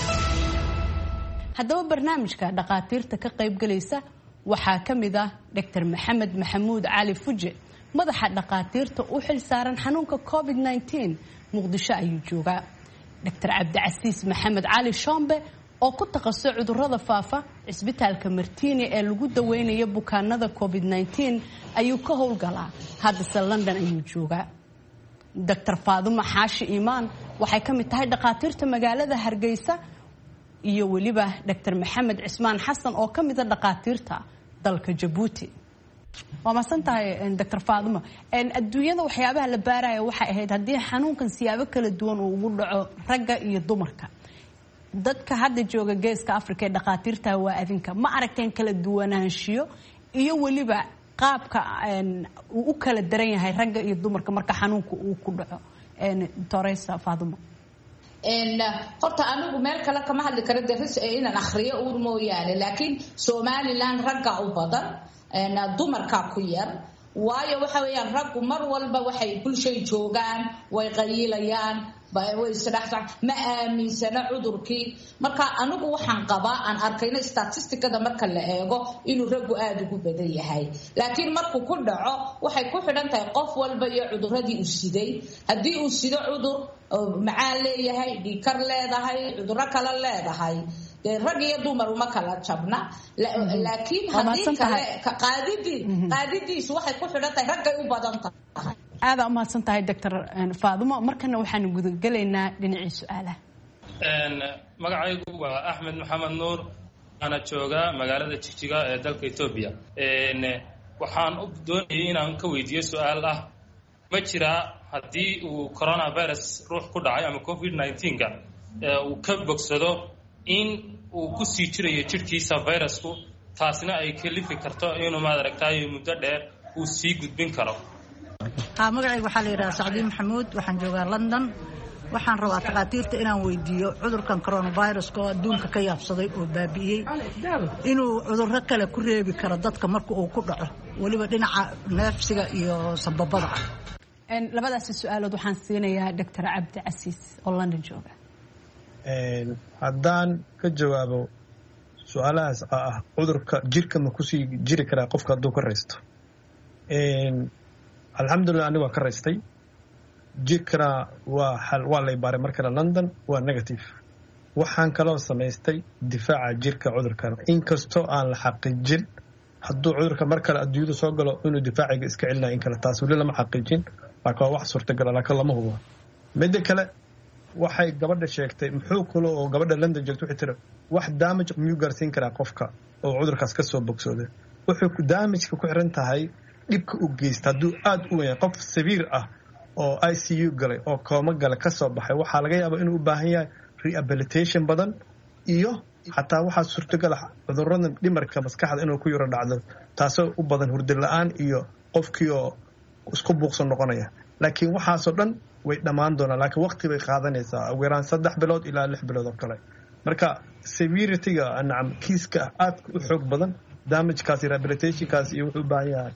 haddaba barnaamijka dhakhaatiirta ka qaybgalaysa waxaa ka mid ah Dr. Maxamed Maxamuud Cali Fuje, madaxa dhakhaatiirta u xil saaran xanuunka COVID-19 Muqdisho ayuu joogaa. Dr. Cabdicasiis Maxamed Cali Shombe oo ku takhasusay cudurrada faafa cisbitaalka Martini ee lagu daweynayo bukaanada COVID-19 ayuu ka howlgalaa. haddase London ayuu joogaa. Dr. Faadumo Xaashi Iimaan waxay ka mid tahay dhakhaatiirta magaalada Hargeysa iyo weliba Dr. Maxamed Cismaan Xasan oo ka mid ah dhakhaatiirta dalka Djibouti. waa masantahay Dr. Faadumo adduunyada waxyaabaha la baarayo waxay ahayd haddii xanuunkan siyaabo kala duwan uu ugu dhaco ragga iyo dumarka. dadka hadda jooga geeska Afrika ee dhakhaatiirta waa adinka ma aragteen kala duwanaanshiyo iyo weliba qaabka uu u kala daran yahay ragga iyo dumarka marka xanuunku uu ku dhaco. Toreysa Faadumo horta anigu meel kale kama hadli karo daris inaan akhriyo uur mooyaane laakiin Somaliland ragga u badan dumarka ku yar waayo waxa weeyaan raggu mar walba waxay bulshay joogaan way qayilayaan way isdhaxsan ma aaminsana cudurkii marka anigu waxaan qabaa aan arkayna statistikada marka la eego inuu raggu aad ugu badan yahay laakiin markuu ku dhaco waxay ku xidhan tahay qof walba iyo cuduradii uu siday haddii uu sido cudur macaan leeyahay dhiikar leedahay cudurro kale leedahay rag iyo dumar uma kala jabna laakiin haddii kale qaadidiisu waxay ku xidhan tahay raggay u badan tahay. aada u mahadsan tahay Dr. Faadumo markana waxaan gudagalaynaa dhinacii su'aalaha. magacaygu waa Axmed Maxamed Nuur ana jooga magaalada Jigjiga ee dalka Ethiopia. waxaan u doonayay inaan ka weydiiyo su'aal ah ma jira haddii uu coronavirus ruux ku dhacay ama COVID-19 uu ka bogsado in uu ku sii jirayo jirkiisa virusku taasina ay kalifi karto inuu maaragtay muddo dheer uu sii gudbin karo. magacaygu waxaa la yidhahaa Sacdiin Maxamuud waxaan joogaa London waxaan rabaa dhakhaatiirta inaan weydiiyo cudurkan coronavirus oo adduunka ka yaabsaday oo baabi'iyey inuu cudurro kale ku reebi karo dadka marka uu ku dhaco weliba dhinaca neefsiga iyo sababada. labadaas su'aalood waxaan siinayaa Dr. Cabdicasiis oo London jooga. haddaan ka jawaabo su'aalahaas cudurka jirka ma ku sii jiri karaa qofka hadduu ka raysto alxamdulillah aniga waa ka raystay jirkana waa lay baaray markana London waa negative waxaan kaloo samaystay difaaca jirka cudurkan inkastoo aan la xaqiijin hadduu cudurka mar kale adduunyada soo galo inuu difaaciga iska celinayo in kale taas weli lama xaqiijin laakiin waa wax suurtagal laakiin lama hubo midda kale waxay gabadha sheegtay muxuu kale oo gabadha London joogto waxay tiri wax damage miyuu gaarsiin karaa qofka oo cudurkaas ka soo bogsooday wuxuu damage-ka ku xiran tahay dhibka u geysta hadduu aad u weyn qof severe ah oo ICU galay oo kooma gala ka soo baxay waxaa laga yaabaa inuu u baahan yahay rehabilitation badan iyo xataa waxaa suurtagal ah cudurrada dhimarka maskaxda inuu ku yaro dhacdo taasoo u badan hurdo la'aan iyo qofkii oo isku buuqsan noqonaya laakiin waxaasoo dhan way dhammaan doonaan laakiin waqti bay qaadanaysaa ugu yaraan 3 bilood ilaa 6 bilood oo kale marka severity-ga nacam kiiska aad u xoog badan damage-kaas rehabilitation-kaas iyo wuxuu u baahan yahay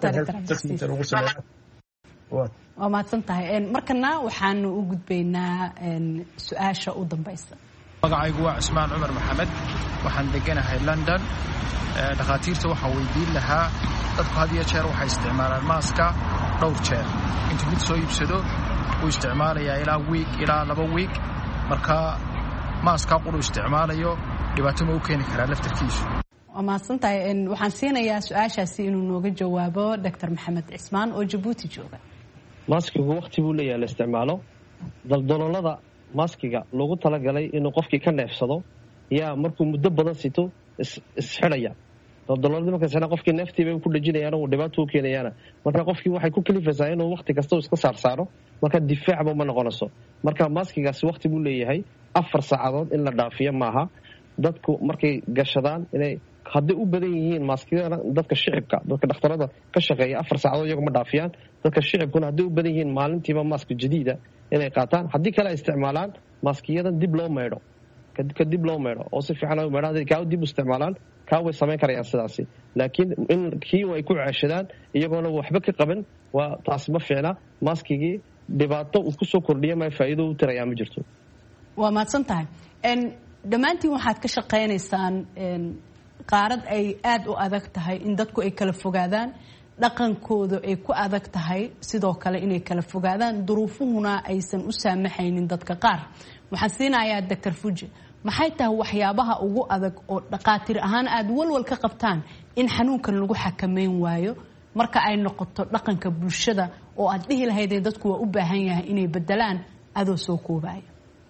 waa mahadsan tahay markana waxaanu u gudbaynaa su-aasha u dambaysa. magacaygu waa Cismaan Cumar Maxamed waxaan deganahay London dhakhaatiirta waxaan weydiin lahaa dadku had iyo jeer waxay isticmaalaan maaska dhowr jeer inta mid soo iibsado uu isticmaalayaa ilaa week ilaa 2 week marka maaska quru isticmaalayo dhibaato ma u keeni karaa laftarkiisu. waa mahadsan tahay waxaan siinayaa su-aashaasi inuu nooga jawaabo Dr. Maxamed Cismaan oo Djibouti jooga. maaskigu waqti buu leeyahay la isticmaalo daldaloolada maaskiga loogu talagalay inuu qofkii ka neefsado yaa markuu muddo badan sito isxidhaya daldaloolada markaasna qofkii neeftiiba ku dhajinayaan oo dhibaato u keenayaan marka qofkii waxay ku kalifaysaa inuu waqti kasta iska saarsaaro marka difaacba ma noqonayso marka maaskigaasi waqti buu leeyahay 4 saacadood in la dhaafiyo maaha dadku markay gashadaan inay hadday u badan yihiin maaskiyada dadka shicibka dadka dhakhtarada ka shaqeeya 4 saacadood iyagu ma dhaafiyaan dadka shicibkuna hadday u badan yihiin maalintiiba maaska jadiida inay qaataan haddii kale ay isticmaalaan maaskiyadan dib loo meydho kadib loo meydho oo si fiican u meydho hadday kaa dib u isticmaalaan kaa way samayn karayaan sidaasi laakiin in kii ay ku ceeshadaan iyagoona waxba ka qaban waa taasi ma fiicna maaskigii dhibaato uu ku soo kordhiya ma faa'iido u tirayaa ma jirto waa mahadsan tahay dhammaantiin waxaad ka shaqaynaysaan qaarad ay aad u adag tahay in dadku ay kala fogaadaan dhaqankooda ay ku adag tahay sidoo kale inay kala fogaadaan duruufuhuna aysan u saamaxaynin dadka qaar waxaan siinayaa Dr. Fuji maxay tahay waxyaabaha ugu adag oo dhaqaatiir ahaan aad walwal ka qabtaan in xanuunkan lagu xakameyn waayo marka ay noqoto dhaqanka bulshada oo aad dhihi lahaydeen dadku waa u baahan yahay inay bedelaan adoo soo koobaya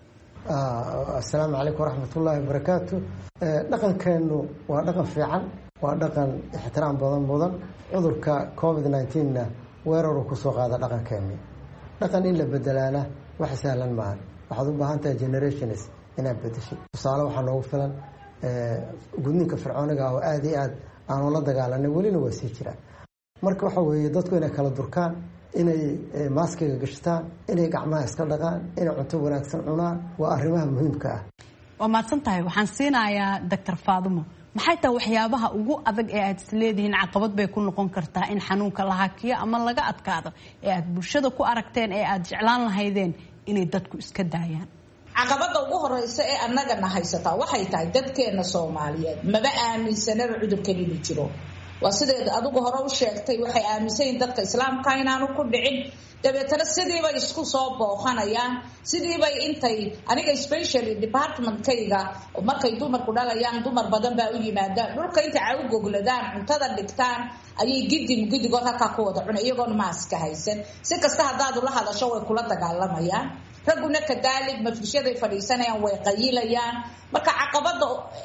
السلام عليكم ورحمة الله وبركاته dhaqan keenu waa dhaqan fiican waa dhaqan ixtiraam badan cudurka COVID-19 na weerar ku soo qaada dhaqan keenu dhaqan in la bedelaana wax sahlan ma aha waxaad u baahan tahay generations inaad bedesho tusaale waxaa noogu filan gudniinka fircooniga oo aad iyo aad aan la dagaalanay welina waa sii jiraan marka waxa weeye dadku inay kala durkaan inay maaskiga gashtaan inay gacmaha iska dhaqaan inay cunto wanaagsan cunaan waa arrimaha muhiimka ah waa mahadsan tahay waxaan siinayaa Dr. Faadumo maxay tahay waxyaabaha ugu adag ee aad isleedihiin caqabad bay ku noqon kartaa in xanuunka la hakiyo ama laga adkaado ee aad bulshada ku aragteen ee aad jeclaan lahaydeen inay dadku iska daayaan caqabada ugu horeysa ee annagana haysata waxay tahay dadkeena Soomaaliyeed maba aaminsanaba cudurkan inuu jiro waa sideed adigu hore u sheegtay waxay aaminsan dadka islaamka inaanu ku dhicin dabeetana sidii bay isku soo booqanayaan sidii bay intay aniga especially department-kayga markay dumarku dhalayaan dumar badan baa u yimaadaan dhulka intay ay u gogladaan cuntada dhigtaan ayay gidigood halkaa ku wada cunay iyagoon maaska haysan si kasta haddaad ula hadasho way kula dagaalamayaan raguna kadaalib mafishaday fadhiisanayaan way qayilayaan marka caqabada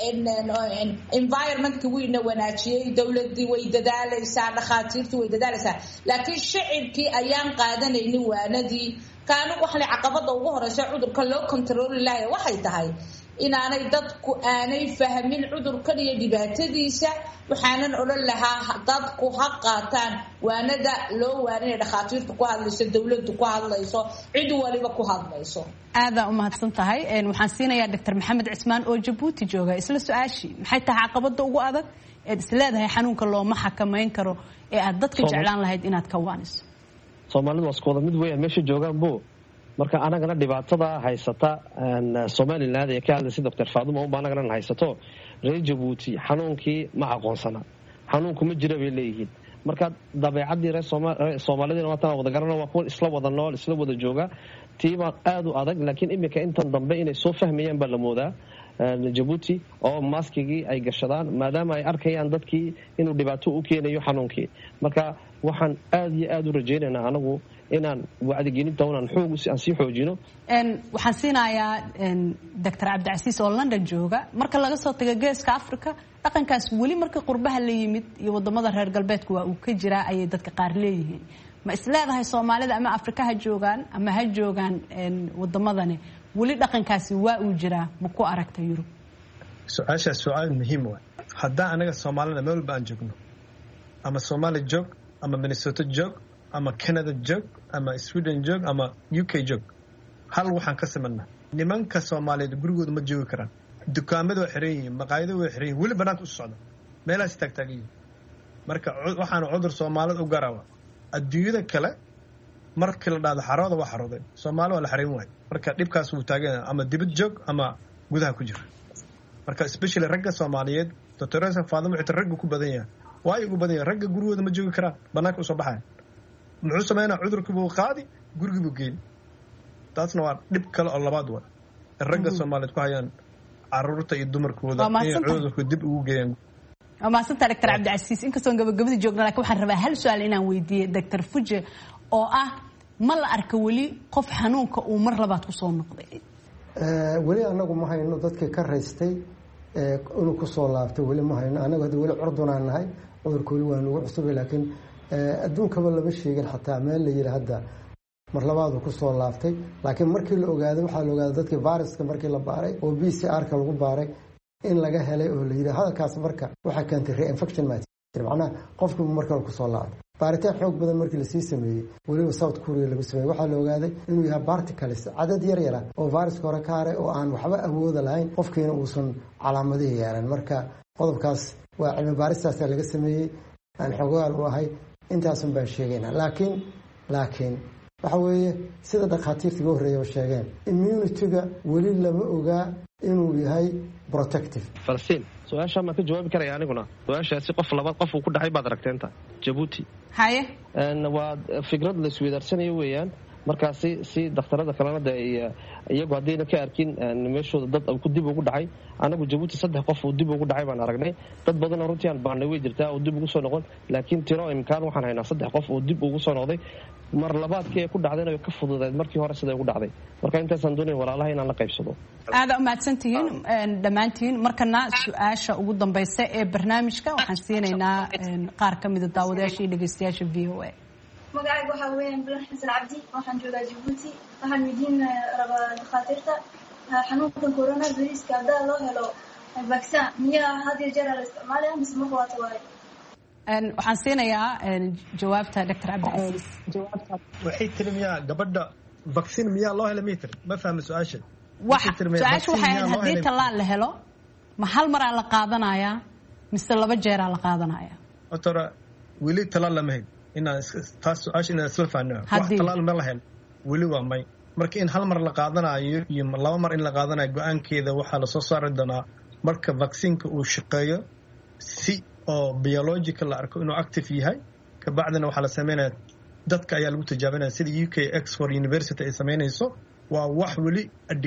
environmentka weyna wanaajiyay dawladii way dadaalaysaa dhakhaatiirtii way dadaalaysaa laakiin shicibkii ayaan qaadanaynin waanadii kaanu waxay caqabada ugu horeysa cudurka loo control lahayn waxay tahay inaanay dadku aanay fahmin cudurkan iyo dhibaatadiisa waxaanan oran lahaa dadku ha qaataan waanada loo waanina dhakhaatiirtu ku hadlayso dawladdu ku hadlayso cid waliba ku hadlayso aada u mahadsan tahay waxaan siinayaa Dr. Maxamed Cismaan oo Djibouti jooga isla su'aashi maxay tahay caqabada ugu adag ee isleedahay xanuunka looma xakameyn karo ee aad dadka jeclaan lahayd inaad ka waaniso Soomaalidu waa iskooda mid weyn meesha joogaan buu marka anagana dhibaatada haysata Soomaaliland ee ka hadlaysa Dr. Faadumo oo anagana haysato reer Djibouti xanuunkii ma aqoonsana xanuunku ma jira bay leeyihiin marka dabeecadii reer Soomaalida waa tan wada garana waa kuwa isla wada nool isla wada jooga tiiba aad u adag laakiin imika intan dambe inay soo fahmayaan baa la moodaa Djibouti oo maskigi ay gashadaan maadaama ay arkayaan dadkii inuu dhibaato u keenayo xanuunkii marka waxaan aad iyo aad u rajaynaynaa anagu inaan wacdigelinta aan xoog aan sii xoojino waxaan siinayaa Dr. Cabdicasiis oo London jooga marka laga soo tago geeska Afrika dhaqankaas wali marka qurbaha la yimid iyo wadamada reer galbeedku waa uu ka jiraa ayay dadka qaar leeyihiin ma isleedahay Soomaalida ama Afrika ha joogaan ama ha joogaan wadamadani wali dhaqankaasi waa uu jiraa ma ku aragtay Yurub su'aasha su'aal muhiim ah haddii anaga Soomaalida meel baan joogno ama Soomaali joog ama Minnesota joog ama Canada joog ama Sweden joog ama UK joog hal waxaan ka sameynaa nimanka Soomaaliyeed gurigooda ma joogi karaan dukaamada way xiran yihiin maqaayadaha way xiran yihiin wali banaanka u socda meelahaas taagtaagan marka waxaan cudur Soomaalida u garawa adduunyada kale markii la dhaado xarooda waa xarooday Soomaali waa la xareyn waay marka dhibkaas uu taagan ama dibad joog ama gudaha ku jira marka especially ragga Soomaaliyeed Dr. Faadumo inta ragga ku badan yahay waa ugu badan yahay ragga gurigooda ma joogi karaan banaanka u soo baxay muxuu sameynaa cudurku buu qaadi guriga buu geeyay taasna waa dhib kale oo labaad waa ragga Soomaaliyeed ku hayaan carruurta iyo dumarkooda in cudurku dib ugu geeyaan ama santa Dr. Cabdicasiis inkastoo gabagabadii joogna laakiin waxaan rabaa hal su'aal inaan weydiiyo Dr. Fuji oo ah ma la arka wali qof xanuunka uu mar labaad ku soo noqday wali anagu ma hayno dadkii ka raystay inuu ku soo laabtay wali ma hayno anagu hadda wali curdunaan nahay cudurku wali waa nagu cusub laakiin adduunkaba lama sheegin xataa meel la yiri hadda mar labaad uu ku soo laabtay laakiin markii la ogaaday waxa la ogaaday dadkii viruska markii la baaray oo PCR ka lagu baaray in laga helay oo la yidhi hadalkaas marka waxaa keentay reinfection macnaha qofkii marka kusoo laacday baaritaan xoog badan markii lasii sameeyey weliba South Korea lagu sameeyey waxaa la ogaaday inuu yahay particles cadad yar yar oo viruska hore ka haray oo aan waxba awood lahayn qofkiina uusan calaamadihi yeelan marka qodobkaas waa cilmi baaristaas laga sameeyey aan xogaal u ahay intaasun baan sheegaynaa laakiin waxa weeye sida dhakhaatiirta ugu horreeya sheegeen immunity-ga weli lama ogaa inuu yahay protective Falastiin su-aasha ma ka jawaabi karaya aniguna su-aashaasi qof uu ku dhacay baad aragteenta Djibouti haye waa fikrad la isweydaarsanaya weeyaan markaasi si dhakhtarada kalena iyagu haddayna ka arkin meeshooda dad ku dib ugu dhacay anagu Djibouti 3 qof uu dib ugu dhacay baan aragnay dad badan oo runtii aan baanay way jirtaa oo dib ugu soo noqon laakiin tiro imkaan waxaan haynaa 3 qof oo dib ugu soo noqday mar labaadkii ay ku dhacdeen ay ka fududeed markii hore sida ugu dhacday marka intaasaan doonay walaalaha inaan la qaybsado aad u mahadsantihiin dhammaantiin markana su-aasha ugu dambaysa ee barnaamijka waxaan siinaynaa qaar ka mid ah daawadayaasha iyo dhageystayaasha VOA magacaygu waxaa weeyaan Bilan Xasan Cabdi waxaan joogaa Djibouti waxaan weydiin rabaa dhakhaatiirta xanuunkan coronavirus-ka hadaa loo helo vaccine miyaa had iyo jeer la isticmaalaya mise ma qabato waaye waxaan siinayaa jawaabta Dr. Cabdicasiis waxay tiri miyaa gabadha vaccine miyaa loo helay mitir ma fahmi su-aasha su-aasha waxay haddii tallaal la helo ma hal maraa la qaadanayaa mise 2 jeeraa la qaadanayaa otora weli talaal lama hayn inaan taas su-aasha inaan isla faahno wax talaal ma la hel weli waa may marka in hal mar la qaadanayo iyo 2 mar in la qaadanayo go-aankeeda waxaa lasoo saari doonaa marka vaccineka uu shaqeeyo si oo biological la arko inuu active yahay kabacdina waxaa la sameynaya dadka ayaa lagu tijaabinaya sida UK Oxford University ay sameynayso waa wax weli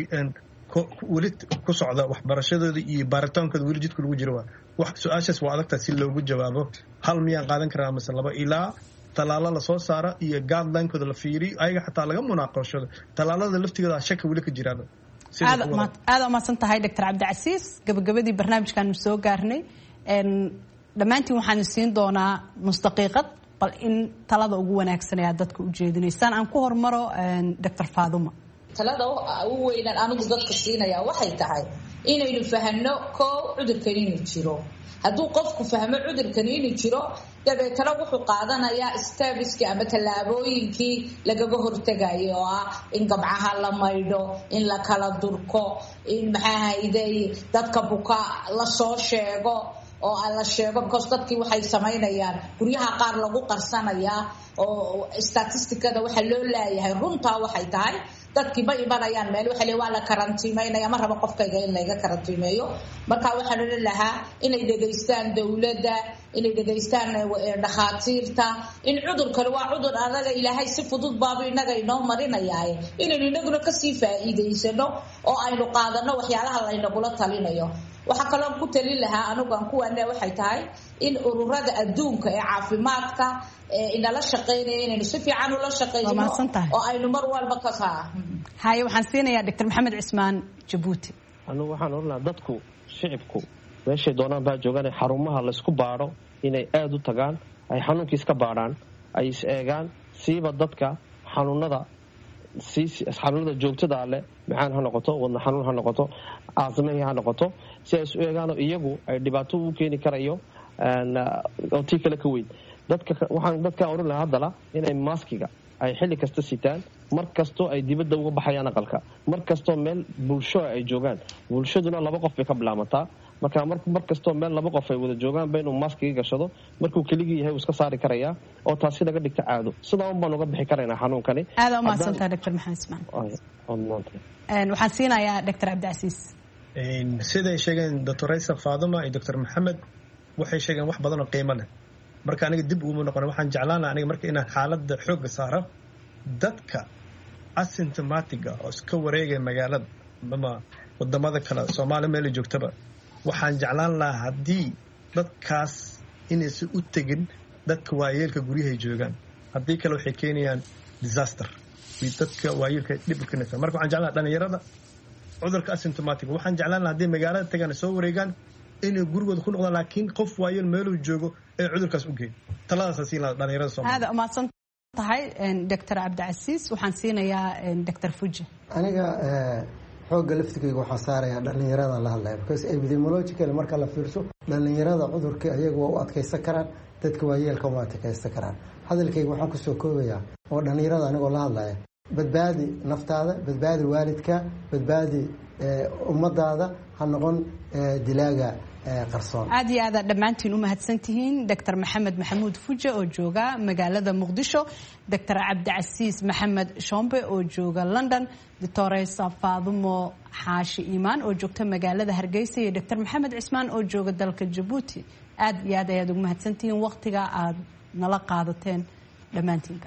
ku socda waxbarashadooda iyo baaritaankooda weli jidka lagu jiro wax su-aashaas waa adagtaa si loogu jawaabo hal miyaan qaadan karaa mise 2 ilaa talaalo la soo saara iyo guideline-kooda la fiiriyo ayaga xataa laga munaaqashado talaalada laftigooda shaka weli ka jiraan aad u mahadsan tahay Dr. Cabdicasiis gabagabadii barnaamijkan soo gaarnay dhammaantiin waxaan siin doonaa nus daqiiqad bal in talada ugu wanaagsan ee dadka u jeedinaysaan aan ku hormaro Dr. Faaduma talada ugu weynaan anigu dadka siinaya waxay tahay inaynu fahanno cudurkan inuu jiro hadduu qofku fahmo cudurkan inuu jiro dabeetana wuxuu qaadanayaa stepski ama tallaabooyinkii lagaga hortagayo oo ah in gabcaha la maydho in la kala durko in maxaahayday dadka buka la soo sheego oo la sheego because dadkii waxay samaynayaan guryaha qaar lagu qarsanayaa oo statisticada waxa loo leeyahay runtaa waxay tahay dadkii ma imanayaan meel waxa la waa la karantiimeynaya ma rabo qofkayga in laga karantiimeeyo marka waxaan oran lahaa inay dhageystaan dawladda inay dhageystaan dhakhaatiirta in cudurkani waa cudur adaga ilaahay si fudud baabu inaga inoo marinayaa inaynu inaguna kasii faa'iidaysano oo aynu qaadano waxyaalaha laynagula talinayo waxaa kaloo ku talin lahaa anigu aan kuwaana waxay tahay in ururada adduunka ee caafimaadka inala shaqeynaya inaynu si fiican ula shaqeyno oo aynu mar walba ka haye waxaan siinayaa Dr. Maxamed Cismaan Djibouti anigu waxaan ornaa dadku shicibku meeshay doonaan baa joogaan xarumaha la isku baaro inay aad u tagaan ay xanuunkiis ka baaraan ay is eegaan siiba dadka xanuunada joogtada leh macaan ha noqoto wadna xanuun ha noqoto aasmahi ha noqoto si ay isu eegaan iyagu ay dhibaato u keeni karayo oo tii kale ka weyn waxaan dadka oran lahaa haddana inay maskiga ay xilli kasta sitaan mar kastoo ay dibadda uga baxayaan aqalka mar kastoo meel bulsho ay joogaan bulshaduna 2 qof bay ka bilaabataa marka mar kastoo meel 2 qof ay wada joogaan ba inuu maskiga gashado markuu keligii yahay uu iska saari karayaa oo taasi laga dhigta caado sidaa un baan uga bixi karaynaa xanuunkani aad u mahadsantahay Dr. Maxamed Ismaan waxaan siinayaa Dr. Cabdicasiis siday sheegeen Dr. Raisa Faaduma iyo Dr. Maxamed waxay sheegeen wax badan oo qiimo leh marka aniga dib ugu noqon waxaan jeclaan lahaa aniga marka inaan xaaladda xoog saaro dadka asymptomatiga oo iska wareegay magaalada ama wadamada kale Soomaaliya meel joogtaba waxaan jeclaan lahaa haddii dadkaas inaysan u tegin dadka waayeelka guryaha joogaan haddii kale waxay keenayaan disaster dadka waayeelka dhib u keenaysa marka waxaan jeclaan lahaa dhalinyarada cudurka asymptomatiga waxaan jeclaan lahaa haddii magaalada tagaan soo wareegaan inay gurigooda ku noqdaan laakiin qof waayeel meeluu joogo ee cudurkaas u geey taladaas siin lahaa dhalinyarada Soomaaliya aad umahadsan tahay Dr. Cabdicasiis waxaan siinayaa Dr. Fuji aniga xoogga laftigeyga waxaan saarayaa dhallinyarada la hadlaya because epidemiological marka la fiirso dhallinyarada cudurka ayagu waa u adkaysan karaan, dadka waayeelka waa adkaysan karaan. hadalkayga waxaan kusoo koobayaa oo dhallinyarada anigoo la hadlaya, badbaadi naftaada, badbaadi waalidka, badbaadi ummadaada, ha noqon dilaaga qarsoon. aad iyo aad dhammaantiin u mahadsantihiin Dr. Maxamed Maxamuud Fuje oo jooga magaalada Muqdisho, Dr. Cabdicasiis Maxamed Shombe oo jooga London, Dr. Faadumo Xaashi Iimaan oo joogta magaalada Hargeysa, iyo Dr. Maxamed Cismaan oo jooga dalka Djibouti. aad iyo aad ayaad ugu mahadsantihiin waqtiga aad nala qaadateen dhammaantiinba.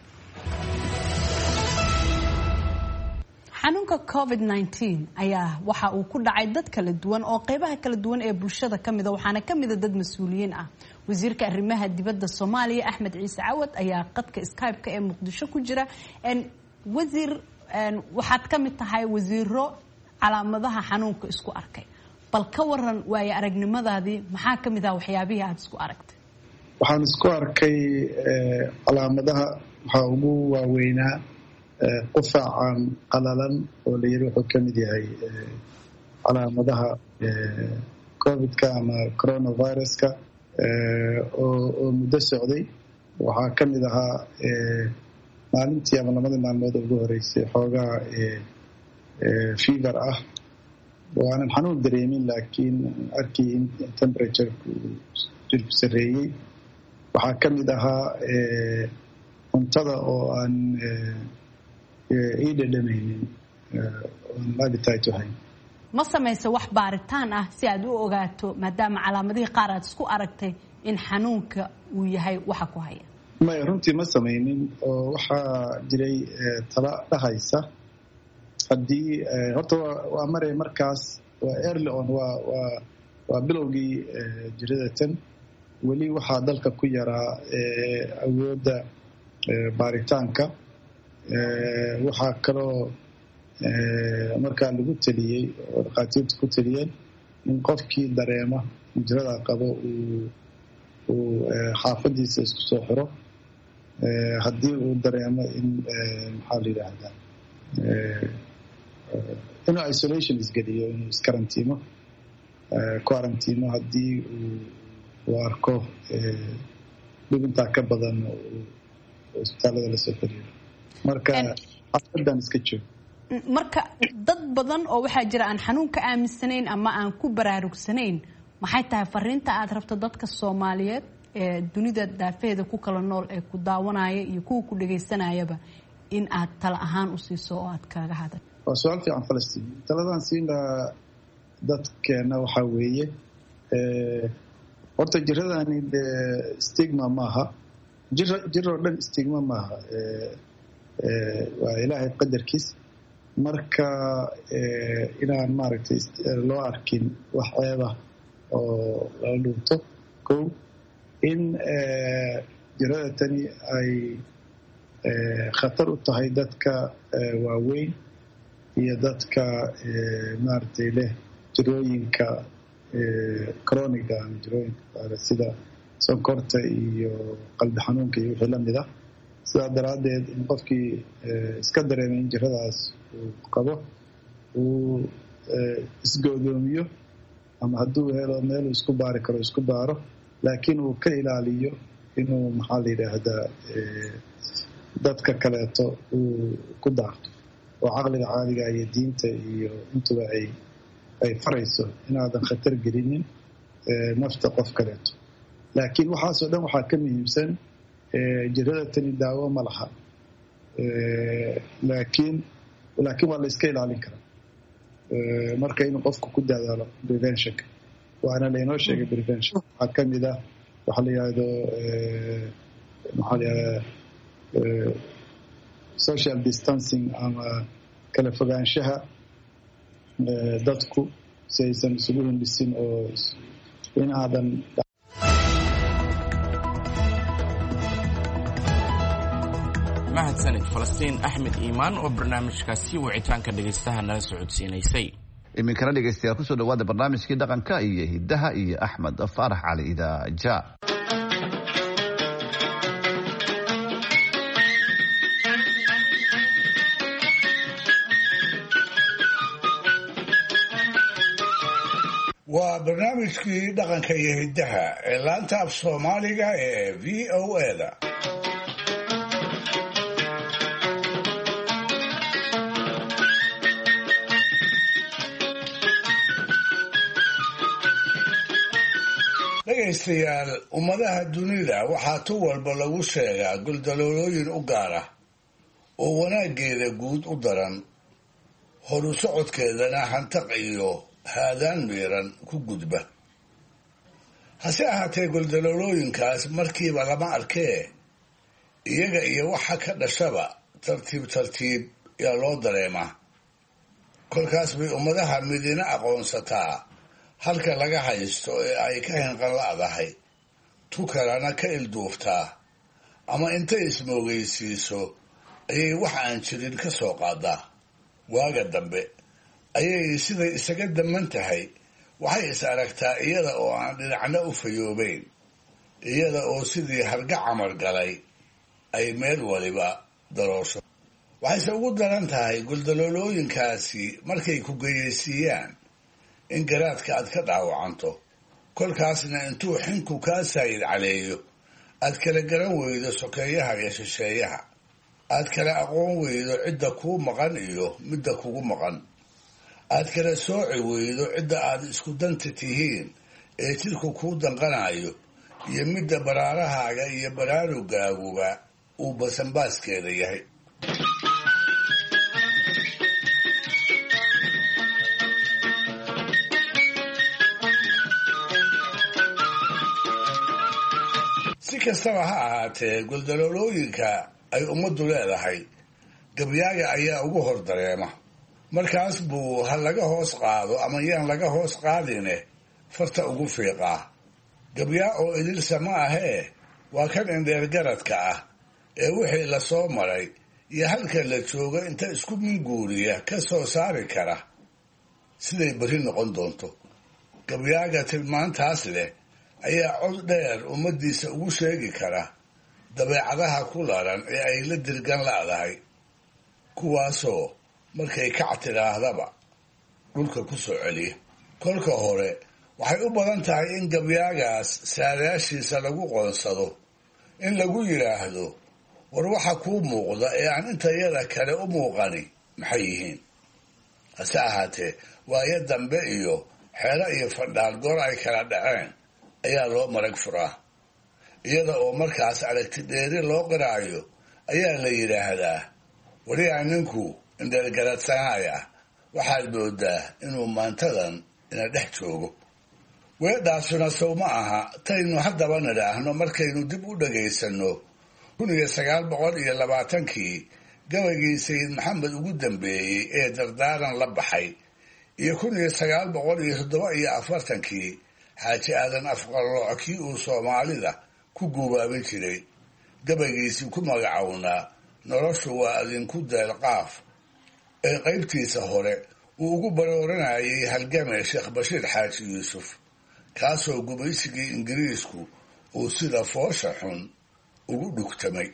xanuunka COVID-19 ayaa waxa uu ku dhacay dad kala duwan oo qaybaha kala duwan ee bulshada kamida, waxaana kamida dad mas-uuliyiin ah. wasiirka arrimaha dibadda Soomaaliya Axmed Ciise Cawad ayaa qadka Skype-ka ee Muqdisho ku jira. wasiir, waxaad ka mid tahay wasiiro calaamadaha xanuunka isku arkay, bal ka waran waayo aragnimadaadii, maxaa ka mid ah waxyaabihii aad isku aragtay? waxaan isku arkay calaamadaha waxaa ugu waaweynaa qufaacan qalalan oo la yiri wuxuu ka mid yahay calaamadaha covidka ama coronaviruska oo muddo socday. waxaa ka mid ahaa maalintii ama labadii maalmood ugu horeysay xoogaa fever ah oo aanan xanuun dareemin, laakiin arkay in temperature-ku jirku sarreeyey. waxaa ka mid ahaa cuntada oo aan ii dhadhamaynin, oon appetite u hayn. ma samaysa wax baaritaan ah si aad u ogaato, maadaama calaamadihii qaar aad isku aragtay, in xanuunka uu yahay waxa ku haya? maya, runtii ma samaynin. oo waxaa jiray tala dhahaysa haddii horta waa maray markaas, waa early on, waa bilowgii jiradatan. weli waxaa dalka ku yaraa awoodda baaritaanka. waxaa kaloo markaa lagu taliyey oo dhakhaatiirtu ku taliyeen in qofkii dareema jirada qabo uu xaafadiisa isku soo xiro. haddii uu dareemo in maxaa la yidhaahdaa inuu isolation isgeliyo, inuu iskarantimo quarantino haddii uu arko dhibintaa ka badan isbitaalada lasoo xiriiro. marka xafadan iska joogo. marka dad badan oo waxaa jira aan xanuunka aaminsanayn ama aan ku baraarugsanayn, maxay tahay fariinta aad rabto dadka Soomaaliyeed ee dunida daafeeda ku kala nool ee ku daawanaya iyo kuwa ku dhageysanayaba in aad tala ahaan u siiso oo aad kaga hadal? waa su'aal fiican Falastiin. taladan siina dadkeena waxaa weeye horta jiradani stigma maaha, jiroo dhan stigma maaha, waa ilaahay qadarkiis. marka inaan maaragtay loo arkin wax ceeba oo lala dhuunto. kow, in jirada tani ay khatar u tahay dadka waaweyn iyo dadka maaragtay leh jirooyinka croniga ama jirooyinka sida sonkorta iyo qalbi xanuunka iyo wixii lamid ah. sidaa daraaddeed in qofkii iska dareemay in jiradaas uu qabo uu isgoodoomiyo, ama hadduu helo meel uu isku baari karo isku baaro, laakiin uu ka ilaaliyo inuu maxaa la yidhaahdaa dadka kaleeto uu ku daarto. oo caqliga caadiga iyo diinta iyo intuba ay farayso inaadan khatar gelinin nafta qof kaleeto. laakiin waxaasoo dhan waxaa ka muhiimsan jirada tani daawo ma laha, laakiin waa la iska ilaalin karaa. marka inuu qofku ku dadaalo preventionka, waana laynoo sheegay prevention. waxaa ka mid ah waxaa la yidhaahdo maxaa la yidhahdaa social distancing ama kala fogaanshaha dadku si aysan isugu hindhisin, oo in aadan mahadsanid Falastiin Axmed Iimaan oo barnaamijkaasi wicitaanka dhegaystaha nala socodsiinaysay. iminkana dhegaystayaal kusoo dhawaada barnaamijkii dhaqanka iyo hiddaha iyo Axmed Faarax Cali Idaaja. waa barnaamijkii dhaqanka iyo hiddaha ee laanta af soomaaliga ee v o a-da dhegaystayaal ummadaha dunida waxaa tu walba lagu sheegaa guldaloolooyin u gaar ah oo wanaaggeeda guud u daran horu socodkeedana hantaq iyo haadaan miiran ku gudba hase ahaatee guldaloolooyinkaas markiiba lama arkee iyaga iyo waxa ka dhashaba tartiib tartiib yaa loo dareemaa kolkaas bay ummadaha midina aqoonsataa halka laga haysto ee ay ka hinqanla'dahay tu kalena ka ilduuftaa ama intay ismoogaysiiso ayay wax aan jirin ka soo qaadaa waaga dambe ayay siday isaga daman tahay waxay is aragtaa iyada oo aan dhinacna u fayoobayn iyada oo sidii harga camar galay ay meel waliba daroosho waxayse ugu daran tahay guldaloolooyinkaasi markay ku geyaysiiyaan in garaadka aad ka dhaawacanto kolkaasna intuu xinku kaa saayid caleeyo aad kala garan weydo sokeeyaha iyo shisheeyaha aad kala aqoon weydo cidda kuu maqan iyo midda kugu maqan aad kala sooci weydo cidda aad isku danta tihiin ee jidhku kuu danqanayo iyo midda baraarahaaga iyo baraarugaaguba uu basanbaaskeeda yahay si kastaba ha ahaatee guldaloolooyinka ay ummaddu leedahay gabyaaga ayaa ugu hor dareema markaas buu ha laga hoos qaado ama yaan laga hoos qaadine farta ugu fiiqaa gabyaa oo idilsa ma ahee waa kan indheergaradka ah ee wixii la soo maray iyo halka la jooga inta isku minguuriya ka soo saari kara siday berri noqon doonto gabyaaga tilmaantaas leh ayaa cod dheer ummaddiisa ugu sheegi kara dabeecadaha ku laran ee ay la dirgan la'dahay kuwaasoo markay kac tidhaahdaba dhulka ku soo celiya kolka hore waxay u badan tahay in gabyaagaas saadaashiisa lagu qoonsado in lagu yidhaahdo war waxa kuu muuqda ee aan intayada kale u muuqani maxay yihiin hase ahaatee waayo dambe iyo xeelo iyo fadhaal goor ay kala dhaceen ayaa loo marag furaa iyada oo markaas aragti dheeri loo qiraayo ayaa la yidhaahdaa wariyaa ninku indheergaradsanaaya waxaad moodaa inuu maantadan ina dhex joogo weedhaasuna sow ma aha taynu haddaba nidhaahno markaynu dib u dhagaysanno 1920kii gabaygii sayid maxamed ugu dambeeyey ee dardaaran la baxay iyo 1947kii xaaji aadan afqarlooc kii uu soomaalida ku guubaabin jiray gabaygiisii ku magacownaa noloshu waa adinku deelqaaf ee qaybtiisa hore uu ugu barooranayay halgame sheekh bashiir xaaji yuusuf kaasoo gumaysigii ingiriisku uu sida foosha xun ugu dhugtamay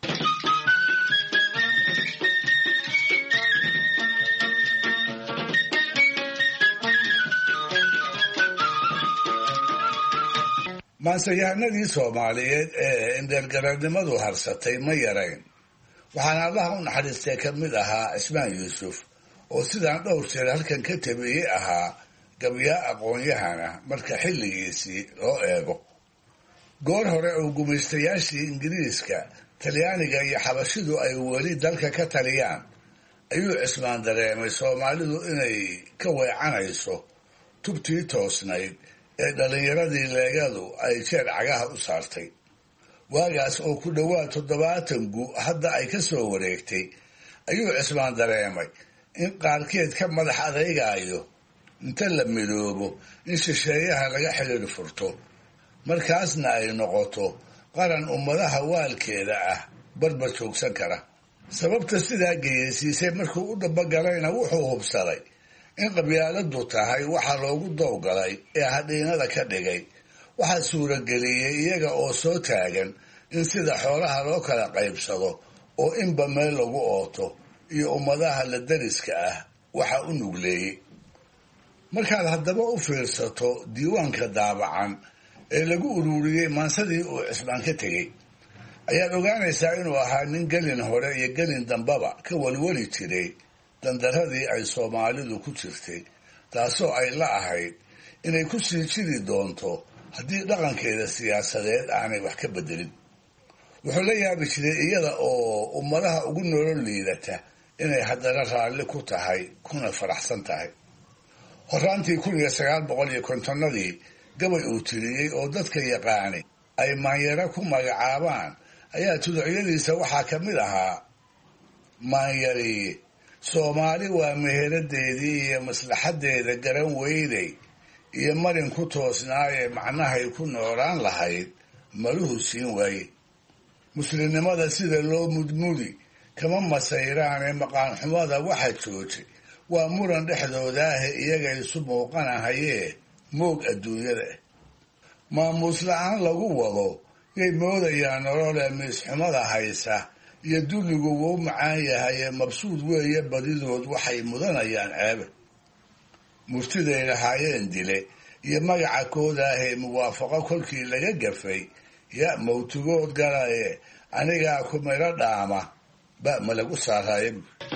maanseyahanadii soomaaliyeed ee indheergaradnimadu harsatay ma yarayn waxaana allaha u naxariistay ka mid ahaa cismaan yuusuf oo sidaan dhowr jeer halkan ka tabiyey ahaa gabyaa aqoon-yahana marka xilligiisii loo eego goor hore oo gumaystayaashii ingiriiska talyaaniga iyo xabashidu ay weli dalka ka taliyaan ayuu cismaan dareemay soomaalidu inay ka weecanayso tubtii toosnayd ee dhallinyaradii leegadu ay jeer cagaha u saartay waagaas oo ku dhowaad 70 gu hadda ay ka soo wareegtay ayuu cismaan dareemay in qaarkeed ka madax adeygaayo inta la midoobo in shisheeyaha laga xidhiir furto markaasna ay noqoto qaran ummadaha waalkeeda ah barbar joogsan kara sababta sidaa geyaysiisay markuu u dhabagalayna wuxuu hubsaday in qabyaaladu tahay waxa loogu dowgalay ee hadhiinada ka dhigay waxaa suurageliyey iyaga oo soo taagan in sida xoolaha loo kala qaybsado oo inba meel lagu ooto iyo ummadaha la dariska ah waxa u nugleeyey markaad haddaba u fiirsato diiwaanka daabacan ee lagu ururiyey maansadii uu cismaan ka tegey ayaad ogaanaysaa inuu ahaa nin gelin hore iyo gelin dambaba ka walwali jiray dandaradii ay soomaalidu ku jirtay taasoo ay la ahayd inay ku sii jiri doonto haddii dhaqankeeda siyaasadeed aanay wax ka bedelin wuxuu la yaabi jiray iyada oo ummadaha ugu nolol liidata inay haddana raalli ku tahay kuna faraxsan tahay horaantii 1950nadii gabay uu tiriyey oo dadka yaqaani ay maanyaro ku magacaabaan ayaa tuducyadiisa waxaa ka mid ahaa maanyariye soomaali waa meheradeedii iyo maslaxadeeda garan weyday iyo marin ku toosnaayee macnahay ku noolaan lahayd maluhu siin waaye muslimnimada sida loo mudmudi kama masayraanee maqaanxumada waxa joojay waa muran dhexdoodaahe iyaga isu muuqanahayee moog adduunyada maamuus la-aan lagu wado yay moodayaan nololee miisxumada haysa iyo dulligu wuu macaan yahayee mabsuud weeye badidood waxay mudanayaan ceebe murtiday lahaayeen dile iyo magaca koodaahee muwaafaqo kolkii laga gafay ya mawtigood galaye anigaa ku miro dhaama ba ma lagu saaraaye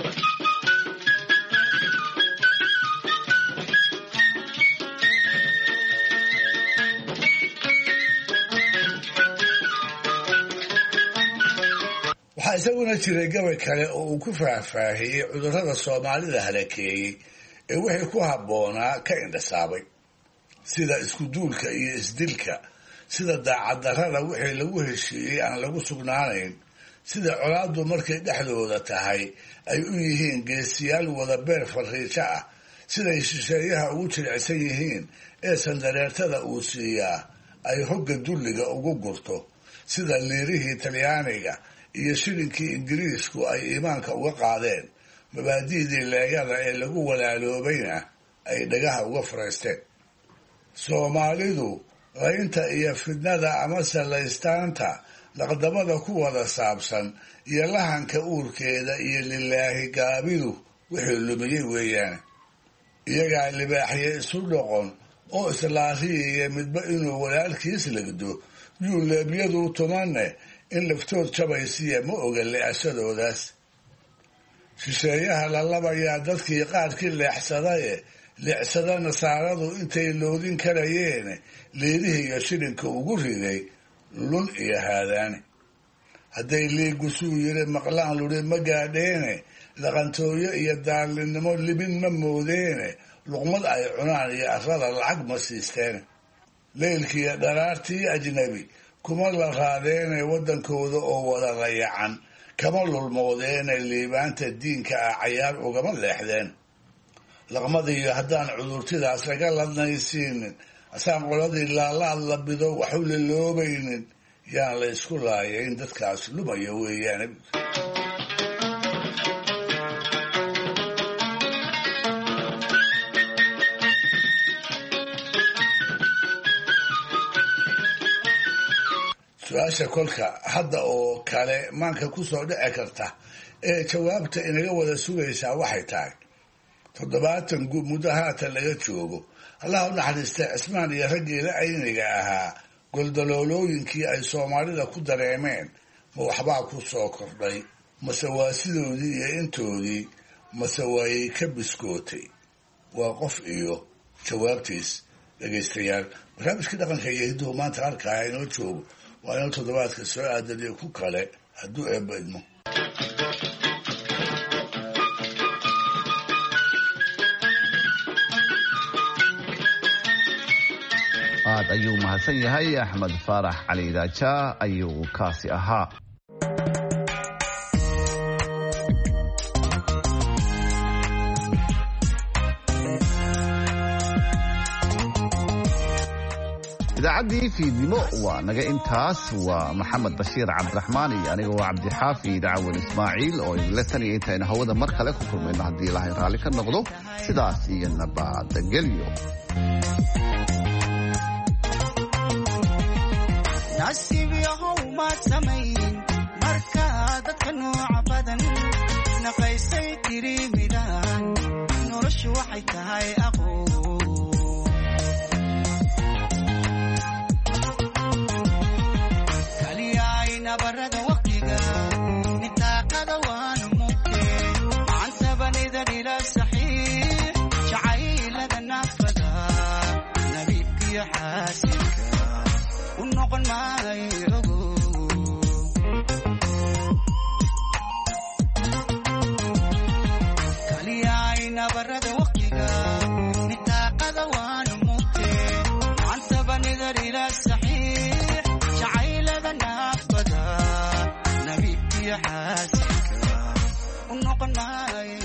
waxaa isaguna jiray gabay kale oo uu ku faahfaahiyey cudurrada soomaalida halakeeyey ee wixii ku habboonaa ka indhasaabay sida iskuduulka iyo isdilka sida daacaddarrada wixii lagu heshiiyey aan lagu sugnaanayn sida colaaddu markay dhexdooda tahay ay u yihiin geesiyaal wada beer fariijo ah siday shisheeyaha ugu jilicsan yihiin ee sandareertada uu siiyaa ay hogga dulliga ugu gurto sida liirihii talyaaniga iyo shilinkii ingiriisku ay iimaanka uga qaadeen mabaadi'dii leegada ee lagu walaaloobayna ay dhagaha uga faraysteen soomaalidu qaynta iyo fidnada amase laystaanta laqdamada ku wada saabsan iyo lahanka uurkeeda iyo lilaahi gaabidu wixii lumiyey weeyaane iyagaa libaaxye isu dhoqon oo islaariyaya midba inuu walaalkiis legdo yuu leebyadu tumanne in laftood jabaysiya ma oga le'ashadoodaas shisheeyaha la labayaa dadkii qaarkii leexsadaye leexsada nasaaradu intay loodin karayeen liidihii iyo shilinka ugu riday lun iyo haadaane hadday liigusuu yiri maqlaan luri ma gaadheene dhaqantooyo iyo daallinnimo libin ma moodeene luqmad ay cunaan iyo arrada lacag ma siisteene leylkiiyo dharaartii ajnabi kuma la raadeene waddankooda oo wada dayacan kama lulmoodeene liibaanta diinka ah cayaar ugama leexdeen laqmadiiyo haddaan cudurtidaas laga ladnaysiinin asaan qoladii laalaad la bido waxu liloobaynin yaan la isku laayayn dadkaas lumaya weeyaane su-aasha kolka hadda oo kale maanka ku soo dhici karta ee jawaabta inaga wada sugaysaa waxay tahay 70 guub muddo haatan laga joogo allah u naxariistay cismaan iyo raggeeda ayniga ahaa goldaloolooyinkii ay soomaalida ku dareemeen ma waxbaa ku soo kordhay mase waa sidoodii iyo intoodii mase waayay ka biskootay waa qof iyo jawaabtiis dhegaystayaal barnaamijkii dhaqanka iyo hidduhu maanta halkaa inoo joogo waa inuu toddobaadka soo aadaniyo ku kale hadduu eebba idmo aad ayuu mahadsan yahay axmed faarax cali idaaja ayuu kaasi ahaa idaacaddii fiidnimo waa naga intaas waa maxamed bashiir cabdiraxmaan iyo aniga waa cabdixaafi dacwin ismaaciil oo idinla taniya intaynu hawada mar kale ku kulmayno haddii ilaahay raalli ka noqdo sidaas iyo nabadgelyo nasiib yahow maad samayn markaa dadka nooca badan naqaysay tiri midaan noloshu waxay tahay aqoon nabitiyo xaasinka u noqon maayo kaliyay nabarada waqtiga nitaaqada waanu mugtee macantaba nidar ila saxiix jacaylada naafada nabitiyo xaasinka u noqon maayo